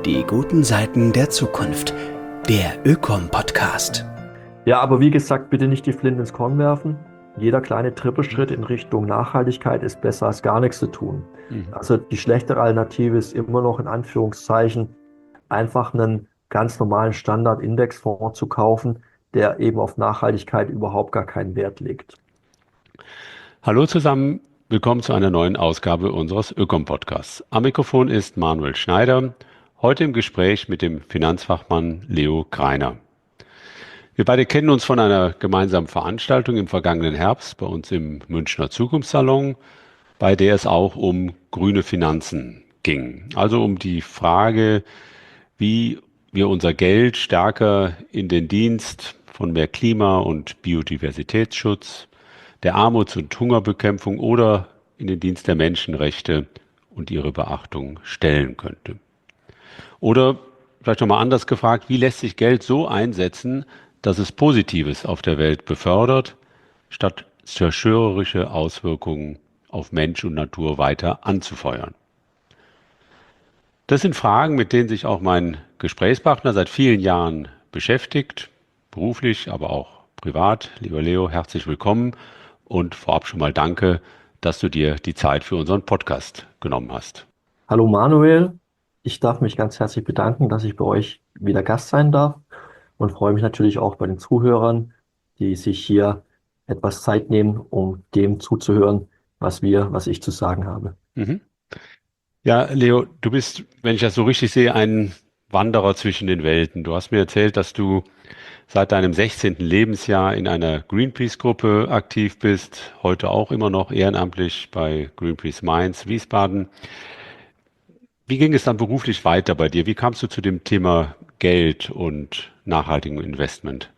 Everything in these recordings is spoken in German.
Die guten Seiten der Zukunft. Der Ökom-Podcast. Ja, aber wie gesagt, bitte nicht die Flinte ins Korn werfen. Jeder kleine Trippelschritt in Richtung Nachhaltigkeit ist besser als gar nichts zu tun. Also die schlechtere Alternative ist immer noch in Anführungszeichen einfach einen ganz normalen Standard-Indexfonds zu kaufen, der eben auf Nachhaltigkeit überhaupt gar keinen Wert legt. Hallo zusammen, willkommen zu einer neuen Ausgabe unseres Ökom-Podcasts. Am Mikrofon ist Manuel Schneider, heute im Gespräch mit dem Finanzfachmann Leo Greiner. Wir beide kennen uns von einer gemeinsamen Veranstaltung im vergangenen Herbst bei uns im Münchner Zukunftssalon, bei der es auch um grüne Finanzen ging. Also um die Frage, wie wir unser Geld stärker in den Dienst von mehr Klima- und Biodiversitätsschutz, der Armuts- und Hungerbekämpfung oder in den Dienst der Menschenrechte und ihre Beachtung stellen könnte. Oder vielleicht nochmal anders gefragt, wie lässt sich Geld so einsetzen, dass es Positives auf der Welt befördert, statt zerstörerische Auswirkungen auf Mensch und Natur weiter anzufeuern? Das sind Fragen, mit denen sich auch mein Gesprächspartner seit vielen Jahren beschäftigt, beruflich, aber auch privat. Lieber Leo, herzlich willkommen und vorab schon mal danke, dass du dir die Zeit für unseren Podcast genommen hast. Hallo Manuel, ich darf mich ganz herzlich bedanken, dass ich bei euch wieder Gast sein darf und freue mich natürlich auch bei den Zuhörern, die sich hier etwas Zeit nehmen, um dem zuzuhören, was ich zu sagen habe. Mhm. Ja, Leo, du bist, wenn ich das so richtig sehe, ein Wanderer zwischen den Welten. Du hast mir erzählt, dass du seit deinem 16. Lebensjahr in einer Greenpeace-Gruppe aktiv bist, heute auch immer noch ehrenamtlich bei Greenpeace Mainz, Wiesbaden. Wie ging es dann beruflich weiter bei dir? Wie kamst du zu dem Thema Geld und nachhaltigem Investment?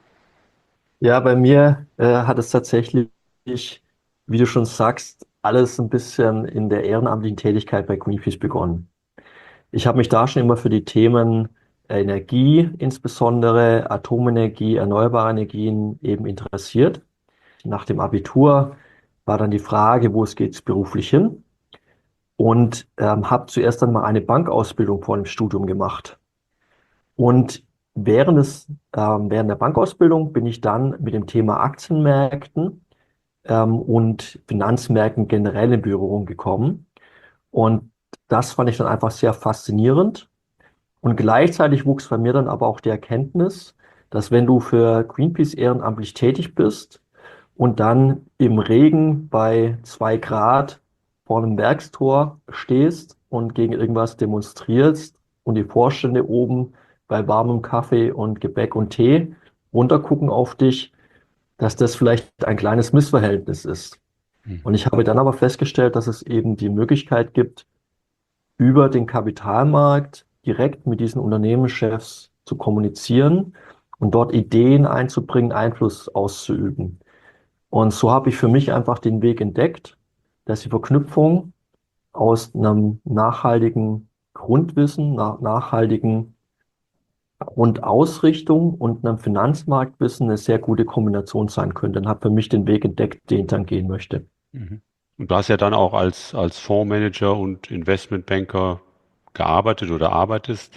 Ja, bei mir hat es tatsächlich, wie du schon sagst, alles ein bisschen in der ehrenamtlichen Tätigkeit bei Greenpeace begonnen. Ich habe mich da schon immer für die Themen Energie, insbesondere Atomenergie, erneuerbare Energien eben interessiert. Nach dem Abitur war dann die Frage, wo es geht beruflich hin, und habe zuerst dann mal eine Bankausbildung vor dem Studium gemacht. Und während der Bankausbildung bin ich dann mit dem Thema Aktienmärkten und Finanzmärkten generell in Berührung gekommen. Und das fand ich dann einfach sehr faszinierend. Und gleichzeitig wuchs bei mir dann aber auch die Erkenntnis, dass wenn du für Greenpeace ehrenamtlich tätig bist und dann im Regen bei 2 Grad vor einem Werkstor stehst und gegen irgendwas demonstrierst und die Vorstände oben bei warmem Kaffee und Gebäck und Tee runtergucken auf dich, dass das vielleicht ein kleines Missverhältnis ist. Und ich habe dann aber festgestellt, dass es eben die Möglichkeit gibt, über den Kapitalmarkt direkt mit diesen Unternehmenschefs zu kommunizieren und dort Ideen einzubringen, Einfluss auszuüben. Und so habe ich für mich einfach den Weg entdeckt, dass die Verknüpfung aus einem nachhaltigen Grundwissen, nachhaltigen Grundausrichtung und einem Finanzmarktwissen eine sehr gute Kombination sein könnte. Und habe für mich den Weg entdeckt, den ich dann gehen möchte. Mhm. Und du hast ja dann auch als Fondsmanager und Investmentbanker gearbeitet oder arbeitest.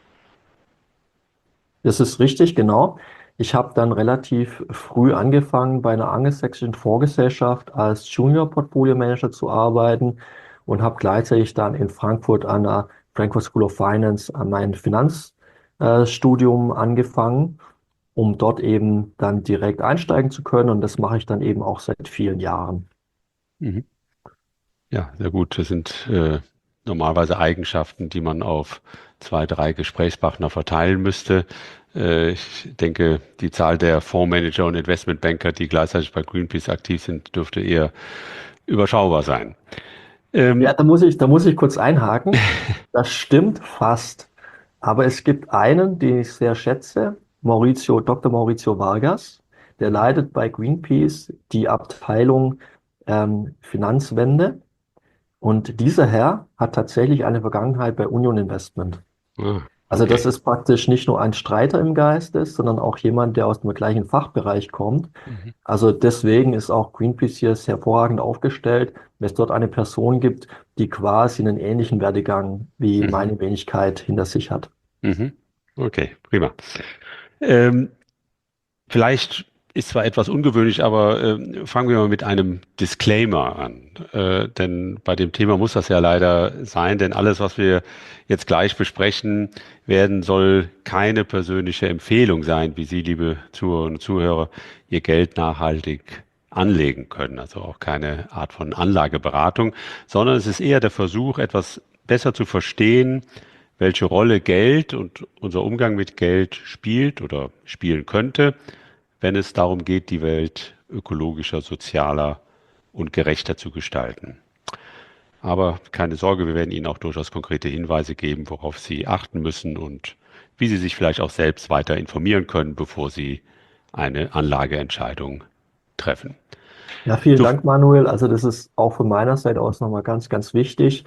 Das ist richtig, genau. Ich habe dann relativ früh angefangen, bei einer angelsächsischen Fondsgesellschaft als Junior Portfolio Manager zu arbeiten und habe gleichzeitig dann in Frankfurt an der Frankfurt School of Finance an mein Finanzstudium angefangen, um dort eben dann direkt einsteigen zu können. Und das mache ich dann eben auch seit vielen Jahren. Mhm. Ja, sehr gut. Das sind normalerweise Eigenschaften, die man auf 2, 3 Gesprächspartner verteilen müsste. Ich denke, die Zahl der Fondsmanager und Investmentbanker, die gleichzeitig bei Greenpeace aktiv sind, dürfte eher überschaubar sein. Ja, da muss ich kurz einhaken. Das stimmt fast. Aber es gibt einen, den ich sehr schätze, Dr. Maurizio Vargas. Der leitet bei Greenpeace die Abteilung Finanzwende. Und dieser Herr hat tatsächlich eine Vergangenheit bei Union Investment. Ah. Also das Okay. ist praktisch nicht nur ein Streiter im Geist ist, sondern auch jemand, der aus dem gleichen Fachbereich kommt. Mhm. Also deswegen ist auch Greenpeace hier sehr hervorragend aufgestellt, wenn es dort eine Person gibt, die quasi einen ähnlichen Werdegang wie Mhm. meine Wenigkeit hinter sich hat. Mhm. Okay, prima. Ähm, Vielleicht ist zwar etwas ungewöhnlich, aber fangen wir mal mit einem Disclaimer an. Denn bei dem Thema muss das ja leider sein, denn alles, was wir jetzt gleich besprechen werden, soll keine persönliche Empfehlung sein, wie Sie, liebe Zuhörerinnen und Zuhörer, Ihr Geld nachhaltig anlegen können. Also auch keine Art von Anlageberatung, sondern es ist eher der Versuch, etwas besser zu verstehen, welche Rolle Geld und unser Umgang mit Geld spielt oder spielen könnte, wenn es darum geht, die Welt ökologischer, sozialer und gerechter zu gestalten. Aber keine Sorge, wir werden Ihnen auch durchaus konkrete Hinweise geben, worauf Sie achten müssen und wie Sie sich vielleicht auch selbst weiter informieren können, bevor Sie eine Anlageentscheidung treffen. Ja, vielen So, Dank, Manuel. Also das ist auch von meiner Seite aus nochmal ganz, ganz wichtig.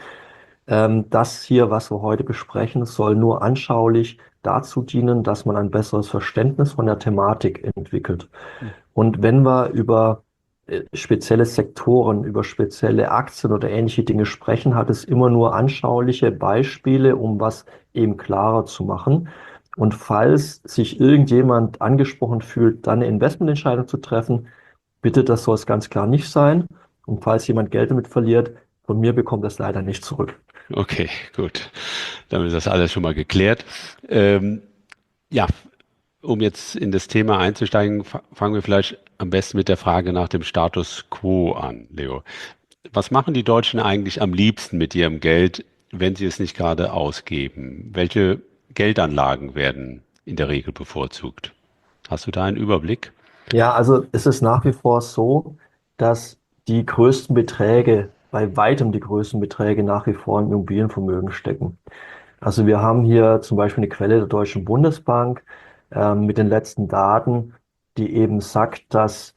Das hier, was wir heute besprechen, soll nur anschaulich dazu dienen, dass man ein besseres Verständnis von der Thematik entwickelt. Und wenn wir über spezielle Sektoren, über spezielle Aktien oder ähnliche Dinge sprechen, hat es immer nur anschauliche Beispiele, um was eben klarer zu machen. Und falls sich irgendjemand angesprochen fühlt, dann eine Investmententscheidung zu treffen, bitte, das soll es ganz klar nicht sein. Und falls jemand Geld damit verliert, von mir bekommt das leider nicht zurück. okay, gut. Damit ist das alles schon mal geklärt. Ähm, ja, um jetzt in das Thema einzusteigen, fangen wir vielleicht am besten mit der Frage nach dem Status quo an, Leo. Was machen die Deutschen eigentlich am liebsten mit ihrem Geld, wenn sie es nicht gerade ausgeben? Welche Geldanlagen werden in der Regel bevorzugt? Hast du da einen Überblick? Ja, also es ist nach wie vor so, dass die größten Beträge, bei weitem die größten Beträge nach wie vor im Immobilienvermögen stecken. Also wir haben hier zum Beispiel eine Quelle der Deutschen Bundesbank mit den letzten Daten, die eben sagt, dass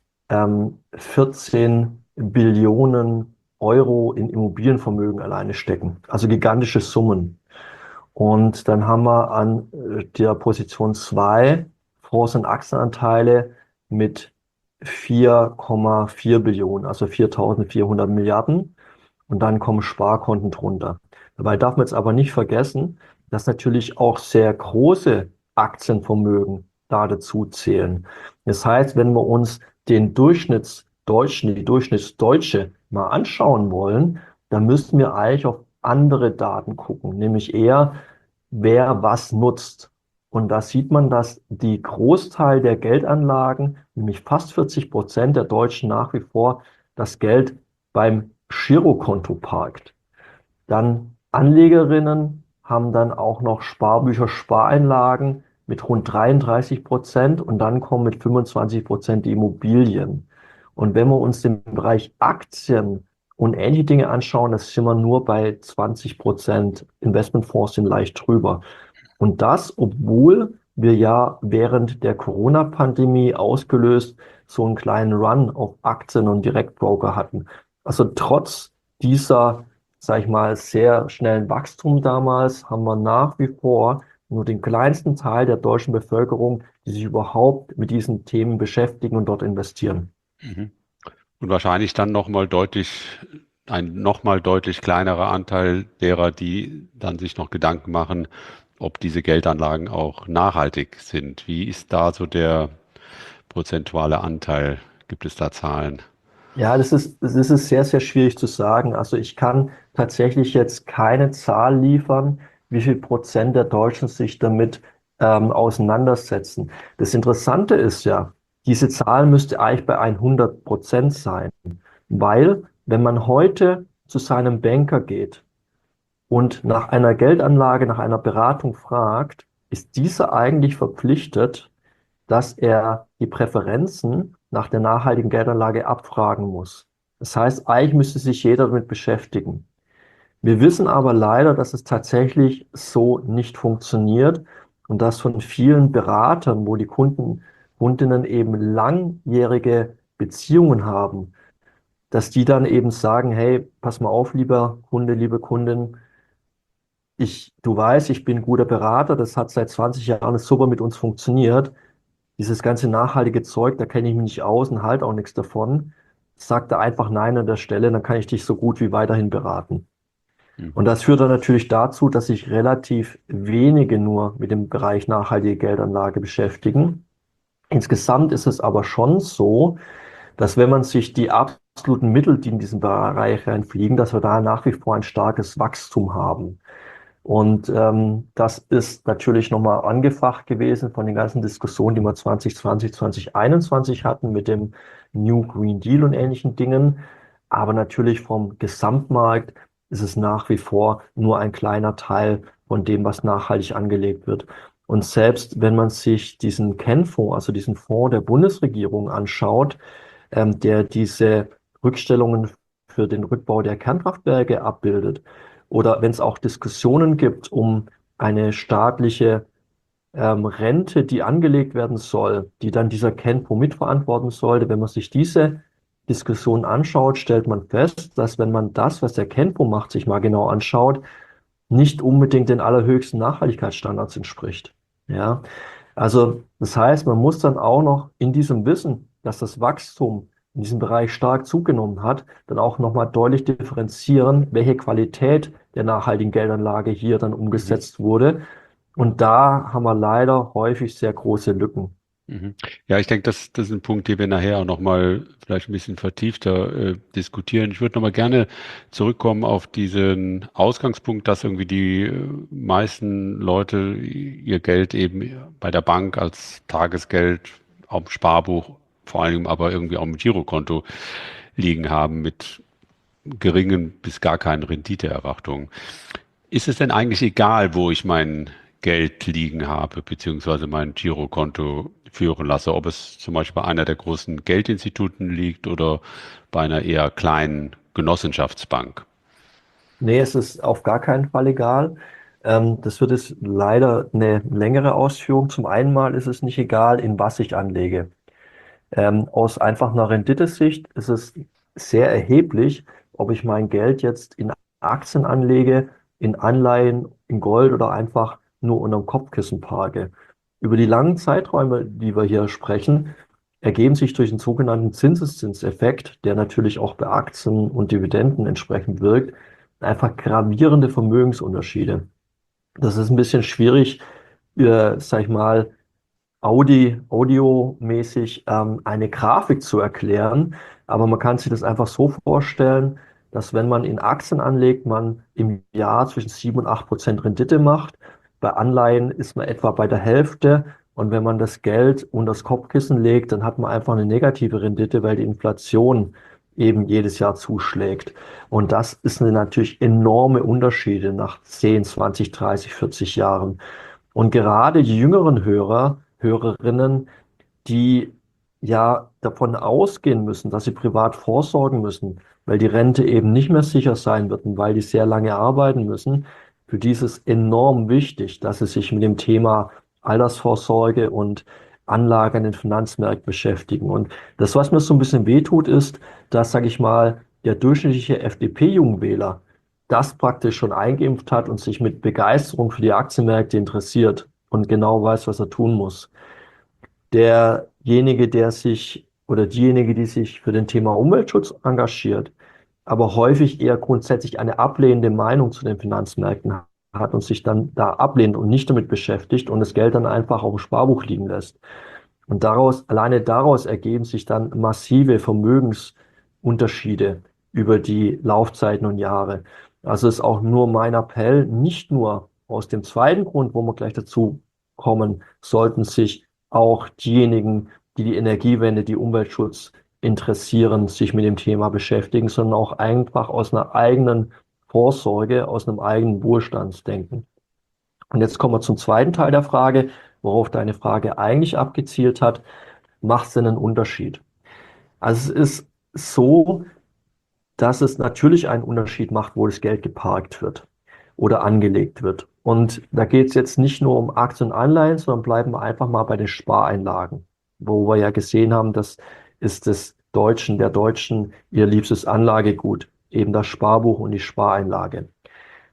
14 Billionen Euro in Immobilienvermögen alleine stecken. Also gigantische Summen. Und dann haben wir an der Position 2 Fonds und Aktienanteile mit 4,4 Billionen, also 4.400 Milliarden. Und dann kommen Sparkonten drunter. Dabei darf man jetzt aber nicht vergessen, dass natürlich auch sehr große Aktienvermögen da dazu zählen. Das heißt, wenn wir uns den Durchschnittsdeutschen, die Durchschnittsdeutsche mal anschauen wollen, dann müssten wir eigentlich auf andere Daten gucken, nämlich eher, wer was nutzt. Und da sieht man, dass die Großteil der Geldanlagen, nämlich fast 40% der Deutschen nach wie vor das Geld beim Girokonto parkt. Dann Anlegerinnen haben dann auch noch Sparbücher, Spareinlagen mit rund 33% und dann kommen mit 25% die Immobilien. Und wenn wir uns den Bereich Aktien und ähnliche Dinge anschauen, das sind wir nur bei 20%. Investmentfonds sind leicht drüber. Und das, obwohl wir ja während der Corona-Pandemie ausgelöst so einen kleinen Run auf Aktien und Direktbroker hatten. Also trotz dieser, sag ich mal, sehr schnellen Wachstum damals haben wir nach wie vor nur den kleinsten Teil der deutschen Bevölkerung, die sich überhaupt mit diesen Themen beschäftigen und dort investieren. Mhm. Und wahrscheinlich dann ein nochmal deutlich kleinerer Anteil derer, die dann sich noch Gedanken machen, ob diese Geldanlagen auch nachhaltig sind. Wie ist da so der prozentuale Anteil? Gibt es da Zahlen? Ja, das ist sehr, sehr schwierig zu sagen. Also ich kann tatsächlich jetzt keine Zahl liefern, wie viel Prozent der Deutschen sich damit auseinandersetzen. Das Interessante ist ja, diese Zahl müsste eigentlich bei 100% sein, weil wenn man heute zu seinem Banker geht und nach einer Geldanlage, nach einer Beratung fragt, ist dieser eigentlich verpflichtet, dass er die Präferenzen nach der nachhaltigen Geldanlage abfragen muss. Das heißt, eigentlich müsste sich jeder damit beschäftigen. Wir wissen aber leider, dass es tatsächlich so nicht funktioniert und dass von vielen Beratern, wo die Kundinnen eben langjährige Beziehungen haben, dass die dann eben sagen, hey, pass mal auf, lieber Kunde, liebe Kundin, du weißt, ich bin guter Berater, das hat seit 20 Jahren super mit uns funktioniert. Dieses ganze nachhaltige Zeug, da kenne ich mich nicht aus und halt auch nichts davon. Sag da einfach Nein an der Stelle, dann kann ich dich so gut wie weiterhin beraten. Und Mhm. das führt dann natürlich dazu, dass sich relativ wenige nur mit dem Bereich nachhaltige Geldanlage beschäftigen. Insgesamt ist es aber schon so, dass wenn man sich die absoluten Mittel, die in diesen Bereich reinfliegen, dass wir da nach wie vor ein starkes Wachstum haben. Und das ist natürlich nochmal angefacht gewesen von den ganzen Diskussionen, die wir 2020, 2021 hatten mit dem New Green Deal und ähnlichen Dingen. Aber natürlich vom Gesamtmarkt ist es nach wie vor nur ein kleiner Teil von dem, was nachhaltig angelegt wird. Und selbst wenn man sich diesen Ken-Fonds, also diesen Fonds der Bundesregierung anschaut, der diese Rückstellungen für den Rückbau der Kernkraftwerke abbildet, oder wenn es auch Diskussionen gibt um eine staatliche Rente, die angelegt werden soll, die dann dieser Kenpo mitverantworten sollte. Wenn man sich diese Diskussion anschaut, stellt man fest, dass wenn man das, was der Kenpo macht, sich mal genau anschaut, nicht unbedingt den allerhöchsten Nachhaltigkeitsstandards entspricht. Ja, also das heißt, man muss dann auch noch in diesem Wissen, dass das Wachstum in diesem Bereich stark zugenommen hat, dann auch nochmal deutlich differenzieren, welche Qualität der nachhaltigen Geldanlage hier dann Mhm. umgesetzt wurde. Und da haben wir leider häufig sehr große Lücken. Mhm. Ja, ich denke, das ist ein Punkt, den wir nachher auch nochmal vielleicht ein bisschen vertiefter diskutieren. Ich würde nochmal gerne zurückkommen auf diesen Ausgangspunkt, dass irgendwie die meisten Leute ihr Geld eben bei der Bank als Tagesgeld auf dem Sparbuch, vor allem aber irgendwie auch mit Girokonto liegen haben mit geringen bis gar keinen Renditeerwartungen. Ist es denn eigentlich egal, wo ich mein Geld liegen habe, beziehungsweise mein Girokonto führen lasse, ob es zum Beispiel bei einer der großen Geldinstituten liegt oder bei einer eher kleinen Genossenschaftsbank? Nee, es ist auf gar keinen Fall egal. Das wird es leider eine längere Ausführung. Zum einen mal ist es nicht egal, in was ich anlege. Aus einfach einer Renditesicht ist es sehr erheblich, ob ich mein Geld jetzt in Aktien anlege, in Anleihen, in Gold oder einfach nur unterm Kopfkissen parke. Über die langen Zeiträume, die wir hier sprechen, ergeben sich durch den sogenannten Zinseszinseffekt, der natürlich auch bei Aktien und Dividenden entsprechend wirkt, einfach gravierende Vermögensunterschiede. Das ist ein bisschen schwierig, sag ich mal, audiomäßig eine Grafik zu erklären. Aber man kann sich das einfach so vorstellen, dass wenn man in Aktien anlegt, man im Jahr zwischen 7 und 8% Rendite macht. Bei Anleihen ist man etwa bei der Hälfte. Und wenn man das Geld unter das Kopfkissen legt, dann hat man einfach eine negative Rendite, weil die Inflation eben jedes Jahr zuschlägt. Und das ist natürlich enorme Unterschiede nach 10, 20, 30, 40 Jahren. Und gerade die jüngeren Hörerinnen, die ja davon ausgehen müssen, dass sie privat vorsorgen müssen, weil die Rente eben nicht mehr sicher sein wird und weil die sehr lange arbeiten müssen, für die ist es enorm wichtig, dass sie sich mit dem Thema Altersvorsorge und Anlage an den Finanzmärkten beschäftigen. Und das, was mir so ein bisschen wehtut, ist, dass, sage ich mal, der durchschnittliche FDP-Jungwähler das praktisch schon eingeimpft hat und sich mit Begeisterung für die Aktienmärkte interessiert und genau weiß, was er tun muss. Derjenige, der sich oder diejenige, die sich für den Thema Umweltschutz engagiert, aber häufig eher grundsätzlich eine ablehnende Meinung zu den Finanzmärkten hat und sich dann da ablehnt und nicht damit beschäftigt und das Geld dann einfach auf dem Sparbuch liegen lässt. Und alleine daraus ergeben sich dann massive Vermögensunterschiede über die Laufzeiten und Jahre. Also ist auch nur mein Appell, nicht nur aus dem zweiten Grund, wo wir gleich dazu kommen, sollten sich auch diejenigen, die die Energiewende, die Umweltschutz interessieren, sich mit dem Thema beschäftigen, sondern auch einfach aus einer eigenen Vorsorge, aus einem eigenen Wohlstandsdenken. Und jetzt kommen wir zum zweiten Teil der Frage, worauf deine Frage eigentlich abgezielt hat. Macht es denn einen Unterschied? Also es ist so, dass es natürlich einen Unterschied macht, wo das Geld geparkt wird oder angelegt wird. Und da geht es jetzt nicht nur um Aktien und Anleihen, sondern bleiben wir einfach mal bei den Spareinlagen, wo wir ja gesehen haben, das ist der Deutschen ihr liebstes Anlagegut, eben das Sparbuch und die Spareinlage.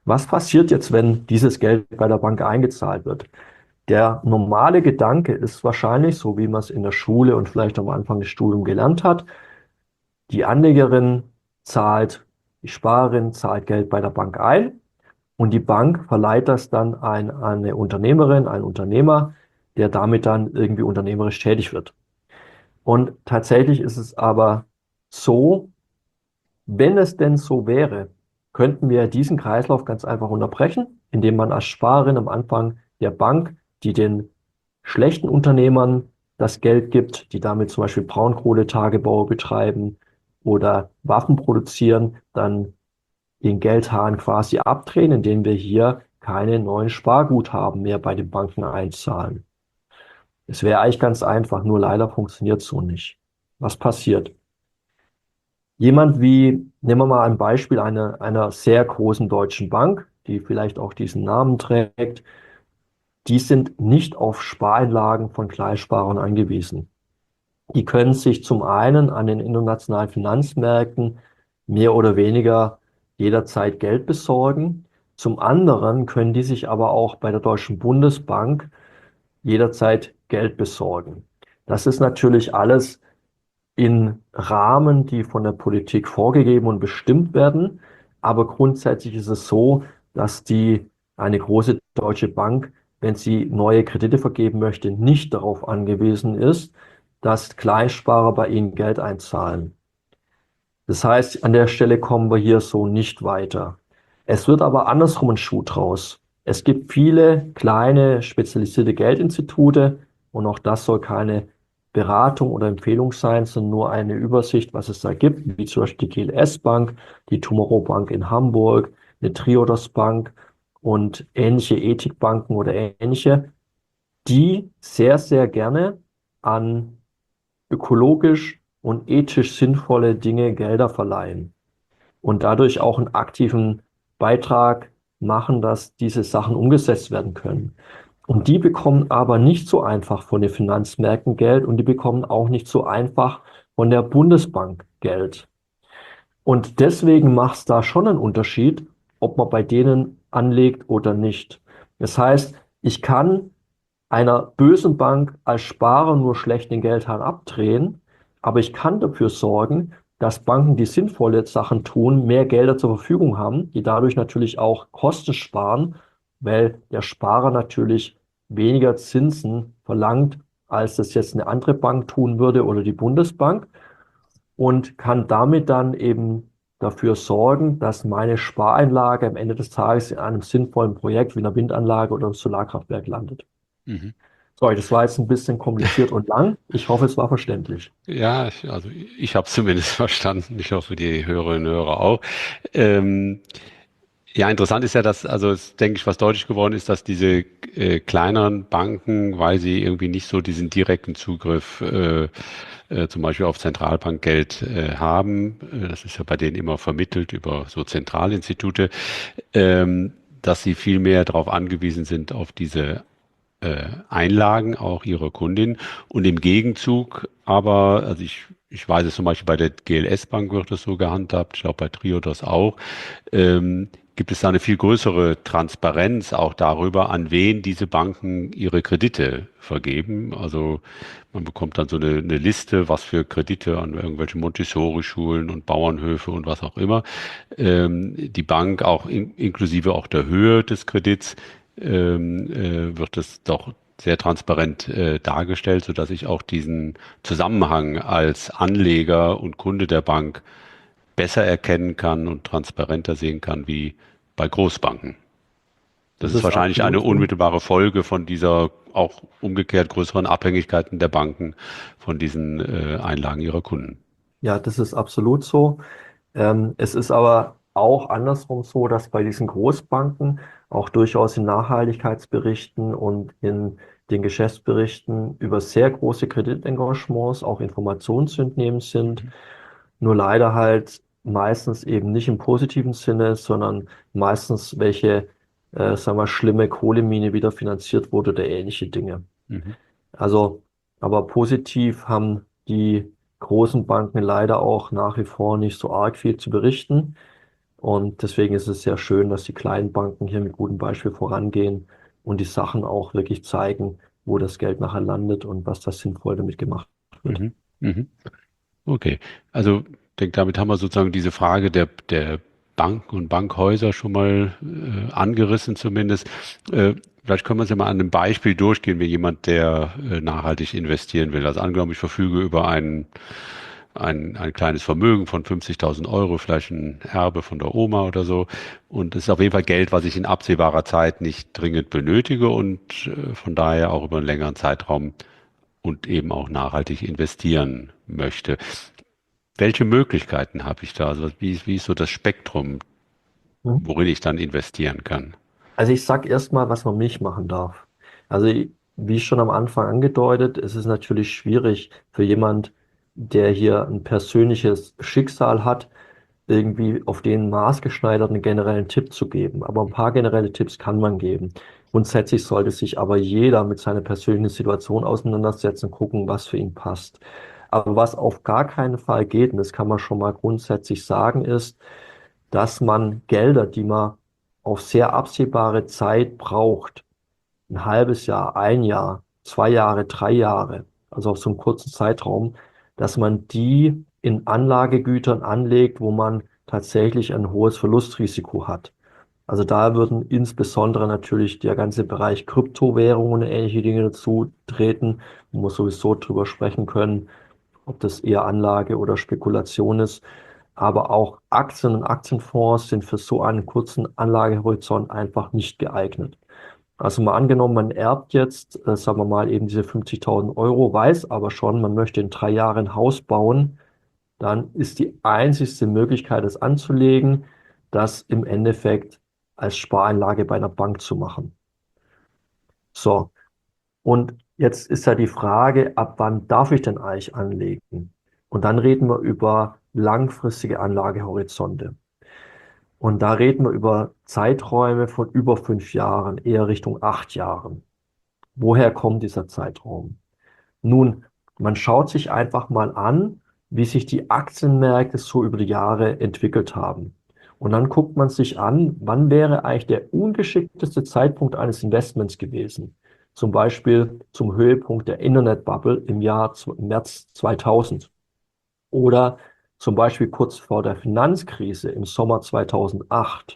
Was passiert jetzt, wenn dieses Geld bei der Bank eingezahlt wird? Der normale Gedanke ist wahrscheinlich, so wie man es in der Schule und vielleicht am Anfang des Studiums gelernt hat, die Anlegerin zahlt, die Sparerin zahlt Geld bei der Bank ein und die Bank verleiht das dann an eine Unternehmerin, einen Unternehmer, der damit dann irgendwie unternehmerisch tätig wird. Und tatsächlich ist es aber so, wenn es denn so wäre, könnten wir diesen Kreislauf ganz einfach unterbrechen, indem man als Sparerin am Anfang der Bank, die den schlechten Unternehmern das Geld gibt, die damit zum Beispiel Braunkohletagebau betreiben oder Waffen produzieren, dann den Geldhahn quasi abdrehen, indem wir hier keine neuen Sparguthaben mehr bei den Banken einzahlen. Es wäre eigentlich ganz einfach, nur leider funktioniert es so nicht. Was passiert? Jemand wie, nehmen wir mal ein Beispiel einer sehr großen deutschen Bank, die vielleicht auch diesen Namen trägt, die sind nicht auf Spareinlagen von Kleisparern angewiesen. Die können sich zum einen an den internationalen Finanzmärkten mehr oder weniger jederzeit Geld besorgen. Zum anderen können die sich aber auch bei der Deutschen Bundesbank jederzeit Geld besorgen. Das ist natürlich alles in Rahmen, die von der Politik vorgegeben und bestimmt werden. Aber grundsätzlich ist es so, dass eine große deutsche Bank, wenn sie neue Kredite vergeben möchte, nicht darauf angewiesen ist, dass Kleinsparer bei ihnen Geld einzahlen. Das heißt, an der Stelle kommen wir hier so nicht weiter. Es wird aber andersrum ein Schuh draus. Es gibt viele kleine spezialisierte Geldinstitute und auch das soll keine Beratung oder Empfehlung sein, sondern nur eine Übersicht, was es da gibt, wie zum Beispiel die GLS Bank, die Tomorrow Bank in Hamburg, eine Triodos Bank und ähnliche Ethikbanken oder ähnliche, die sehr, sehr gerne an ökologisch und ethisch sinnvolle Dinge Gelder verleihen und dadurch auch einen aktiven Beitrag machen, dass diese Sachen umgesetzt werden können. Und die bekommen aber nicht so einfach von den Finanzmärkten Geld und die bekommen auch nicht so einfach von der Bundesbank Geld. Und deswegen macht es da schon einen Unterschied, ob man bei denen anlegt oder nicht. Das heißt, ich kann einer bösen Bank als Sparer nur schlecht den Geldhahn abdrehen, aber ich kann dafür sorgen, dass Banken, die sinnvolle Sachen tun, mehr Gelder zur Verfügung haben, die dadurch natürlich auch Kosten sparen, weil der Sparer natürlich weniger Zinsen verlangt, als das jetzt eine andere Bank tun würde oder die Bundesbank und kann damit dann eben dafür sorgen, dass meine Spareinlage am Ende des Tages in einem sinnvollen Projekt wie einer Windanlage oder einem Solarkraftwerk landet. Mhm. Sorry, das war jetzt ein bisschen kompliziert und lang. Ich hoffe, es war verständlich. Ja, also ich habe zumindest verstanden. Ich hoffe, die Hörerinnen und Hörer auch. Ähm, ja, interessant ist ja, dass, also es, denke ich, was deutlich geworden ist, dass diese kleineren Banken, weil sie irgendwie nicht so diesen direkten Zugriff zum Beispiel auf Zentralbankgeld haben, das ist ja bei denen immer vermittelt über so Zentralinstitute, dass sie viel mehr darauf angewiesen sind, auf diese Einlagen auch ihrer Kundin und im Gegenzug aber, also ich weiß es zum Beispiel bei der GLS Bank wird das so gehandhabt, ich glaube bei Triodos auch, gibt es da eine viel größere Transparenz auch darüber, an wen diese Banken ihre Kredite vergeben. Also man bekommt dann so eine Liste, was für Kredite an irgendwelche Montessori-Schulen und Bauernhöfe und was auch immer. Die Bank auch inklusive auch der Höhe des Kredits wird es doch sehr transparent dargestellt, sodass ich auch diesen Zusammenhang als Anleger und Kunde der Bank besser erkennen kann und transparenter sehen kann wie bei Großbanken. Das Das ist ist wahrscheinlich eine absolut so. unmittelbare Folge von dieser auch umgekehrt größeren Abhängigkeiten der Banken von diesen Einlagen ihrer Kunden. Ja, das ist absolut so. Es ist aber auch andersrum so, dass bei diesen Großbanken auch durchaus in Nachhaltigkeitsberichten und in den Geschäftsberichten über sehr große Kreditengagements auch Informationen zu entnehmen sind. Nur leider halt meistens eben nicht im positiven Sinne, sondern meistens welche, sagen wir, schlimme Kohlemine wieder finanziert wurde oder ähnliche Dinge. Mhm. Also, aber positiv haben die großen Banken leider auch nach wie vor nicht so arg viel zu berichten. Und deswegen ist es sehr schön, dass die kleinen Banken hier mit gutem Beispiel vorangehen und die Sachen auch wirklich zeigen, wo das Geld nachher landet und was das sinnvoll damit gemacht wird. Mhm. Mhm. Okay, also ich denke, damit haben wir sozusagen diese Frage der Banken und Bankhäuser schon mal angerissen zumindest. Vielleicht können wir es ja mal an einem Beispiel durchgehen, wie jemand, der nachhaltig investieren will. Also angenommen, ich verfüge über ein kleines Vermögen von 50.000 Euro, vielleicht ein Erbe von der Oma oder so. Und es ist auf jeden Fall Geld, was ich in absehbarer Zeit nicht dringend benötige und von daher auch über einen längeren Zeitraum und eben auch nachhaltig investieren möchte. Welche Möglichkeiten habe ich da? Also wie ist so das Spektrum, Mhm. worin ich dann investieren kann? Also ich sag erstmal, was man nicht machen darf. Also wie schon am Anfang angedeutet, es ist natürlich schwierig für jemand, der hier ein persönliches Schicksal hat, irgendwie auf den maßgeschneiderten generellen Tipp zu geben. Aber ein paar generelle Tipps kann man geben. Grundsätzlich sollte sich aber jeder mit seiner persönlichen Situation auseinandersetzen, gucken, was für ihn passt. Aber was auf gar keinen Fall geht, und das kann man schon mal grundsätzlich sagen, ist, dass man Gelder, die man auf sehr absehbare Zeit braucht, ein halbes Jahr, ein Jahr, 2 Jahre, 3 Jahre, also auf so einen kurzen Zeitraum, dass man die in Anlagegütern anlegt, wo man tatsächlich ein hohes Verlustrisiko hat. Also da würden insbesondere natürlich der ganze Bereich Kryptowährungen und ähnliche Dinge dazu treten, wo wir sowieso drüber sprechen können, ob das eher Anlage oder Spekulation ist. Aber auch Aktien und Aktienfonds sind für so einen kurzen Anlagehorizont einfach nicht geeignet. Also mal angenommen, man erbt jetzt, sagen wir mal, eben diese 50.000 Euro, weiß aber schon, man möchte in 3 Jahren ein Haus bauen, dann ist die einzigste Möglichkeit, es anzulegen, das im Endeffekt als Spareinlage bei einer Bank zu machen. So, und jetzt ist ja die Frage, ab wann darf ich denn eigentlich anlegen? Und dann reden wir über langfristige Anlagehorizonte. Und da reden wir über Zeiträume von über 5 Jahren, eher Richtung 8 Jahren. Woher kommt dieser Zeitraum? Nun, man schaut sich einfach mal an, wie sich die Aktienmärkte so über die Jahre entwickelt haben. Und dann guckt man sich an, wann wäre eigentlich der ungeschickteste Zeitpunkt eines Investments gewesen. Zum Beispiel zum Höhepunkt der Internetbubble im März 2000 oder zum Beispiel kurz vor der Finanzkrise im Sommer 2008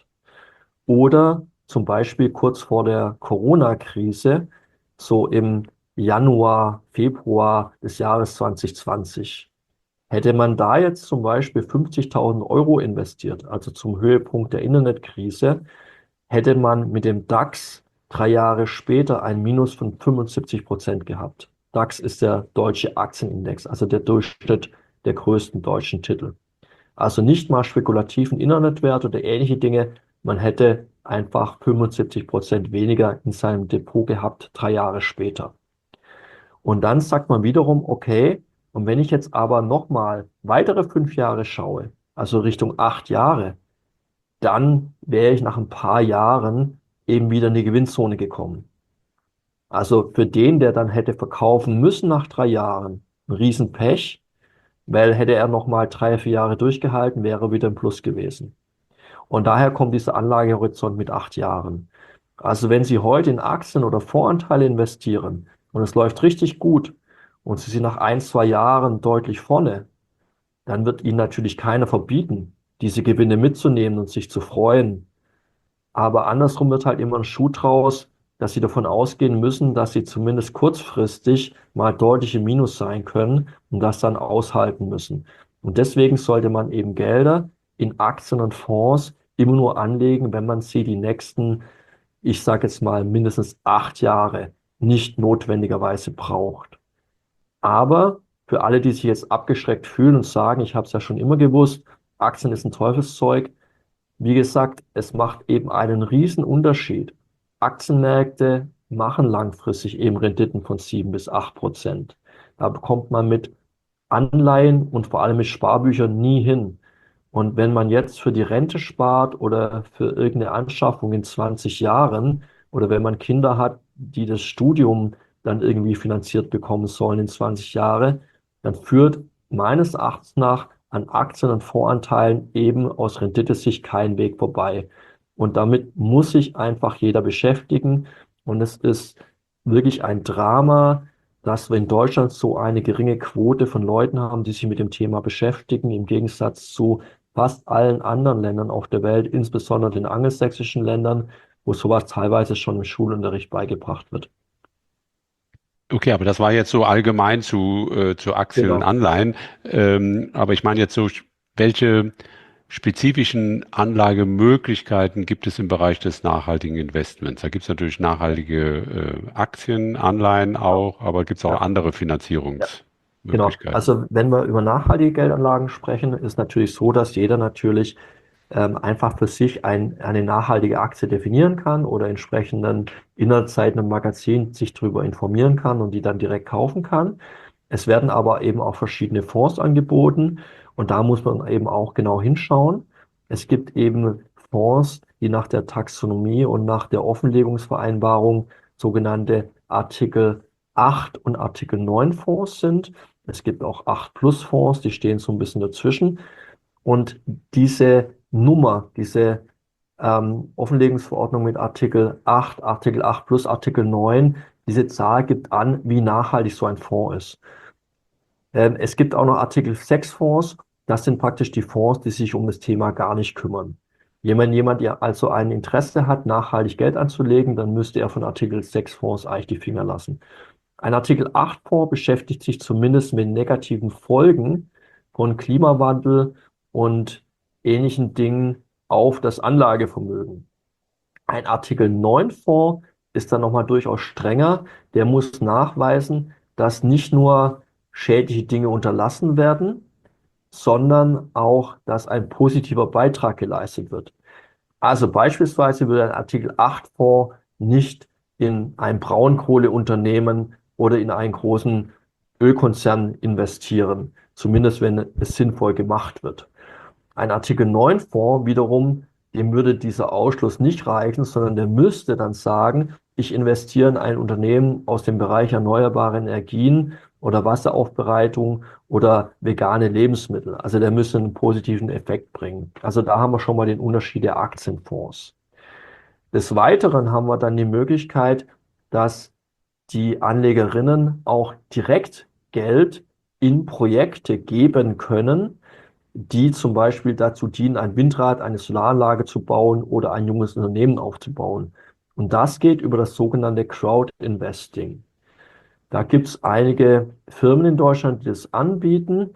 oder zum Beispiel kurz vor der Corona-Krise, so im Januar, Februar des Jahres 2020. Hätte man da jetzt zum Beispiel 50.000 Euro investiert, also zum Höhepunkt der Internetkrise, hätte man mit dem DAX 3 Jahre später ein Minus von 75% gehabt. DAX ist der deutsche Aktienindex, also der Durchschnitt der größten deutschen Titel. Also nicht mal spekulativen Internetwert oder ähnliche Dinge. Man hätte einfach 75% weniger in seinem Depot gehabt, 3 Jahre später. Und dann sagt man wiederum, okay, und wenn ich jetzt aber nochmal weitere 5 Jahre schaue, also Richtung 8 Jahre, dann wäre ich nach ein paar Jahren eben wieder in die Gewinnzone gekommen. Also für den, der dann hätte verkaufen müssen nach 3 Jahren, ein Riesenpech, weil hätte er nochmal 3, 4 Jahre durchgehalten, wäre er wieder im Plus gewesen. Und daher kommt dieser Anlagehorizont mit 8 Jahren. Also wenn Sie heute in Aktien oder Voranteile investieren und es läuft richtig gut und Sie sind nach 1, 2 Jahren deutlich vorne, dann wird Ihnen natürlich keiner verbieten, diese Gewinne mitzunehmen und sich zu freuen. Aber andersrum wird halt immer ein Schuh draus, dass Sie davon ausgehen müssen, dass Sie zumindest kurzfristig mal deutlich im Minus sein können und das dann aushalten müssen. Und deswegen sollte man eben Gelder in Aktien und Fonds immer nur anlegen, wenn man sie die nächsten, ich sage jetzt mal, mindestens 8 Jahre nicht notwendigerweise braucht. Aber für alle, die sich jetzt abgeschreckt fühlen und sagen, ich habe es ja schon immer gewusst, Aktien ist ein Teufelszeug, wie gesagt, es macht eben einen riesen Unterschied. Aktienmärkte machen langfristig eben Renditen von 7 bis 8%. Da bekommt man mit Anleihen und vor allem mit Sparbüchern nie hin. Und wenn man jetzt für die Rente spart oder für irgendeine Anschaffung in 20 Jahren oder wenn man Kinder hat, die das Studium dann irgendwie finanziert bekommen sollen in 20 Jahre, dann führt meines Erachtens nach an Aktien und Fondsanteilen eben aus Renditesicht kein Weg vorbei. Und damit muss sich einfach jeder beschäftigen. Und es ist wirklich ein Drama, dass wir in Deutschland so eine geringe Quote von Leuten haben, die sich mit dem Thema beschäftigen, im Gegensatz zu fast allen anderen Ländern auf der Welt, insbesondere den angelsächsischen Ländern, wo sowas teilweise schon im Schulunterricht beigebracht wird. Okay, aber das war jetzt so allgemein zu Aktien und Genau. Anleihen. Aber ich meine jetzt so, welche spezifischen Anlagemöglichkeiten gibt es im Bereich des nachhaltigen Investments? Da gibt es natürlich nachhaltige Aktien, Anleihen auch, aber gibt es auch Ja, andere ja. Genau. Finanzierungsmöglichkeiten? Also wenn wir über nachhaltige Geldanlagen sprechen, ist natürlich so, dass jeder natürlich einfach für sich eine nachhaltige Aktie definieren kann oder entsprechenden Inhaltsseiten im Magazin sich darüber informieren kann und die dann direkt kaufen kann. Es werden aber eben auch verschiedene Fonds angeboten und da muss man eben auch genau hinschauen. Es gibt eben Fonds, die nach der Taxonomie und nach der Offenlegungsvereinbarung sogenannte Artikel 8 und Artikel 9 Fonds sind. Es gibt auch 8 Plus Fonds, die stehen so ein bisschen dazwischen. Und diese Nummer, diese Offenlegungsverordnung mit Artikel 8, Artikel 8 plus Artikel 9, diese Zahl gibt an, wie nachhaltig so ein Fonds ist. Es gibt auch noch Artikel 6 Fonds. Das sind praktisch die Fonds, die sich um das Thema gar nicht kümmern. Wenn jemand ja also ein Interesse hat, nachhaltig Geld anzulegen, dann müsste er von Artikel 6 Fonds eigentlich die Finger lassen. Ein Artikel 8 Fonds beschäftigt sich zumindest mit negativen Folgen von Klimawandel und ähnlichen Dingen auf das Anlagevermögen. Ein Artikel 9 Fonds ist dann nochmal durchaus strenger. Der muss nachweisen, dass nicht nur schädliche Dinge unterlassen werden, sondern auch, dass ein positiver Beitrag geleistet wird. Also beispielsweise würde ein Artikel 8 Fonds nicht in ein Braunkohleunternehmen oder in einen großen Ölkonzern investieren, zumindest wenn es sinnvoll gemacht wird. Ein Artikel 9 Fonds wiederum, dem würde dieser Ausschluss nicht reichen, sondern der müsste dann sagen, ich investiere in ein Unternehmen aus dem Bereich erneuerbare Energien oder Wasseraufbereitung oder vegane Lebensmittel. Also der müsste einen positiven Effekt bringen. Also da haben wir schon mal den Unterschied der Aktienfonds. Des Weiteren haben wir dann die Möglichkeit, dass die Anlegerinnen auch direkt Geld in Projekte geben können, die zum Beispiel dazu dienen, ein Windrad, eine Solaranlage zu bauen oder ein junges Unternehmen aufzubauen. Und das geht über das sogenannte Crowd-Investing. Da gibt es einige Firmen in Deutschland, die das anbieten.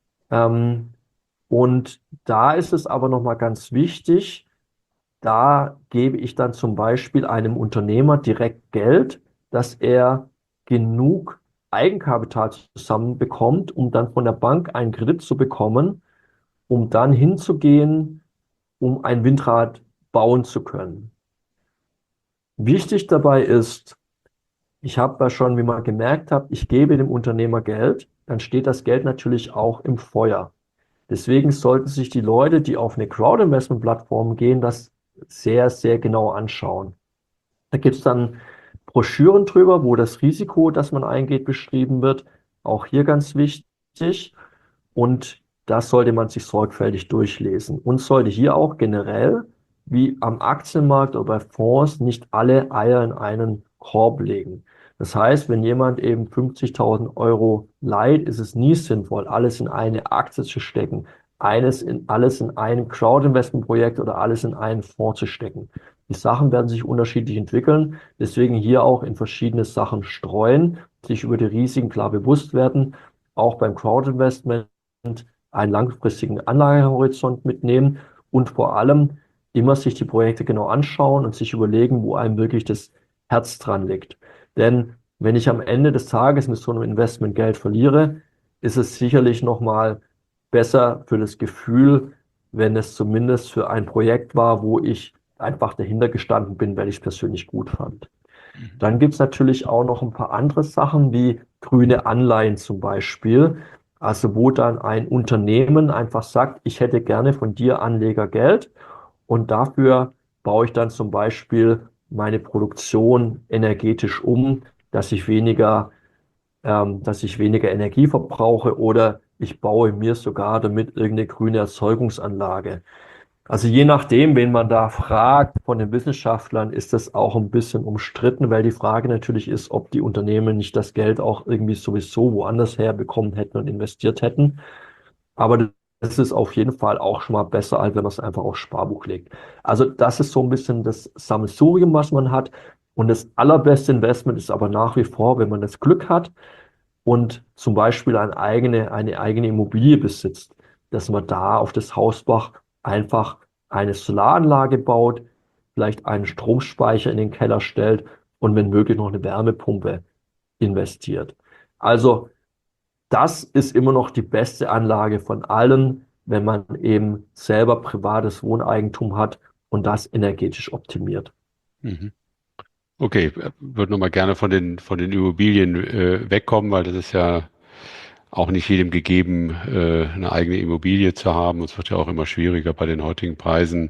Und da ist es aber nochmal ganz wichtig, da gebe ich dann zum Beispiel einem Unternehmer direkt Geld, dass er genug Eigenkapital zusammenbekommt, um dann von der Bank einen Kredit zu bekommen, um dann hinzugehen, um ein Windrad bauen zu können. Wichtig dabei ist, ich habe da schon, wie man gemerkt hat, ich gebe dem Unternehmer Geld, dann steht das Geld natürlich auch im Feuer. Deswegen sollten sich die Leute, die auf eine Crowd-Investment-Plattform gehen, das sehr, sehr genau anschauen. Da gibt es dann Broschüren drüber, wo das Risiko, das man eingeht, beschrieben wird. Auch hier ganz wichtig. Und das sollte man sich sorgfältig durchlesen. Und sollte hier auch generell, wie am Aktienmarkt oder bei Fonds, nicht alle Eier in einen Korb legen. Das heißt, wenn jemand eben 50.000 Euro leiht, ist es nie sinnvoll, alles in eine Aktie zu stecken, alles in ein Crowd-Investment-Projekt oder alles in einen Fonds zu stecken. Die Sachen werden sich unterschiedlich entwickeln, deswegen hier auch in verschiedene Sachen streuen, sich über die Risiken klar bewusst werden, auch beim Crowd-Investment einen langfristigen Anlagehorizont mitnehmen und vor allem immer sich die Projekte genau anschauen und sich überlegen, wo einem wirklich das Herz dran liegt. Denn wenn ich am Ende des Tages mit so einem Investment Geld verliere, ist es sicherlich nochmal besser für das Gefühl, wenn es zumindest für ein Projekt war, wo ich einfach dahinter gestanden bin, weil ich es persönlich gut fand. Dann gibt es natürlich auch noch ein paar andere Sachen wie grüne Anleihen zum Beispiel. Also wo dann ein Unternehmen einfach sagt, ich hätte gerne von dir Anleger Geld und dafür baue ich dann zum Beispiel meine Produktion energetisch um, dass ich weniger Energie verbrauche oder ich baue mir sogar damit irgendeine grüne Erzeugungsanlage. Also je nachdem, wen man da fragt von den Wissenschaftlern, ist das auch ein bisschen umstritten, weil die Frage natürlich ist, ob die Unternehmen nicht das Geld auch irgendwie sowieso woanders herbekommen hätten und investiert hätten. Aber das ist auf jeden Fall auch schon mal besser, als wenn man es einfach aufs Sparbuch legt. Also das ist so ein bisschen das Sammelsurium, was man hat. Und das allerbeste Investment ist aber nach wie vor, wenn man das Glück hat und zum Beispiel eine eigene Immobilie besitzt, dass man da auf das Hausdach einfach eine Solaranlage baut, vielleicht einen Stromspeicher in den Keller stellt und wenn möglich noch eine Wärmepumpe investiert. Also das ist immer noch die beste Anlage von allen, wenn man eben selber privates Wohneigentum hat und das energetisch optimiert. Mhm. Okay, würde nochmal gerne von den Immobilien wegkommen, weil das ist ja auch nicht jedem gegeben, eine eigene Immobilie zu haben. Es wird ja auch immer schwieriger bei den heutigen Preisen,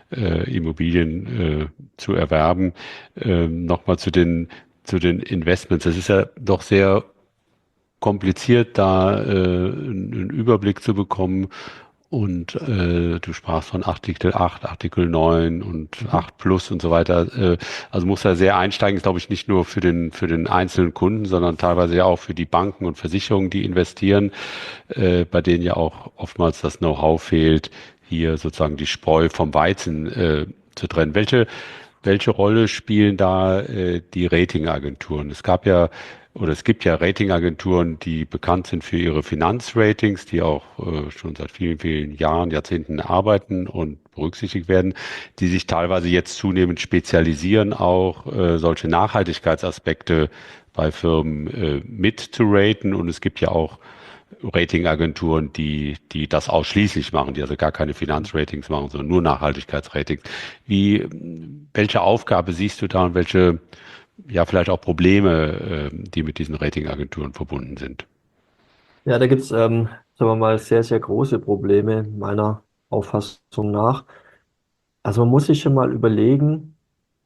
Immobilien zu erwerben. Nochmal zu den Investments. Das ist ja doch sehr kompliziert, da einen Überblick zu bekommen. Und du sprachst von Artikel 8, Artikel 9 und Mhm. 8 Plus und so weiter. Also muss da sehr einsteigen, ist glaube ich nicht nur für den einzelnen Kunden, sondern teilweise ja auch für die Banken und Versicherungen, die investieren, bei denen ja auch oftmals das Know-how fehlt, hier sozusagen die Spreu vom Weizen zu trennen. Welche Rolle spielen da die Ratingagenturen? Es gab ja oder es gibt ja Ratingagenturen, die bekannt sind für ihre Finanzratings, die auch schon seit vielen, vielen Jahren, Jahrzehnten arbeiten und berücksichtigt werden, die sich teilweise jetzt zunehmend spezialisieren, auch solche Nachhaltigkeitsaspekte bei Firmen mit zu raten. Und es gibt ja auch Ratingagenturen, die das ausschließlich machen, die also gar keine Finanzratings machen, sondern nur Nachhaltigkeitsratings. Welche Aufgabe siehst du da und welche, ja, vielleicht auch Probleme, die mit diesen Ratingagenturen verbunden sind? Ja, da gibt's, sagen wir mal, sehr, sehr große Probleme meiner Auffassung nach. Also man muss sich schon mal überlegen,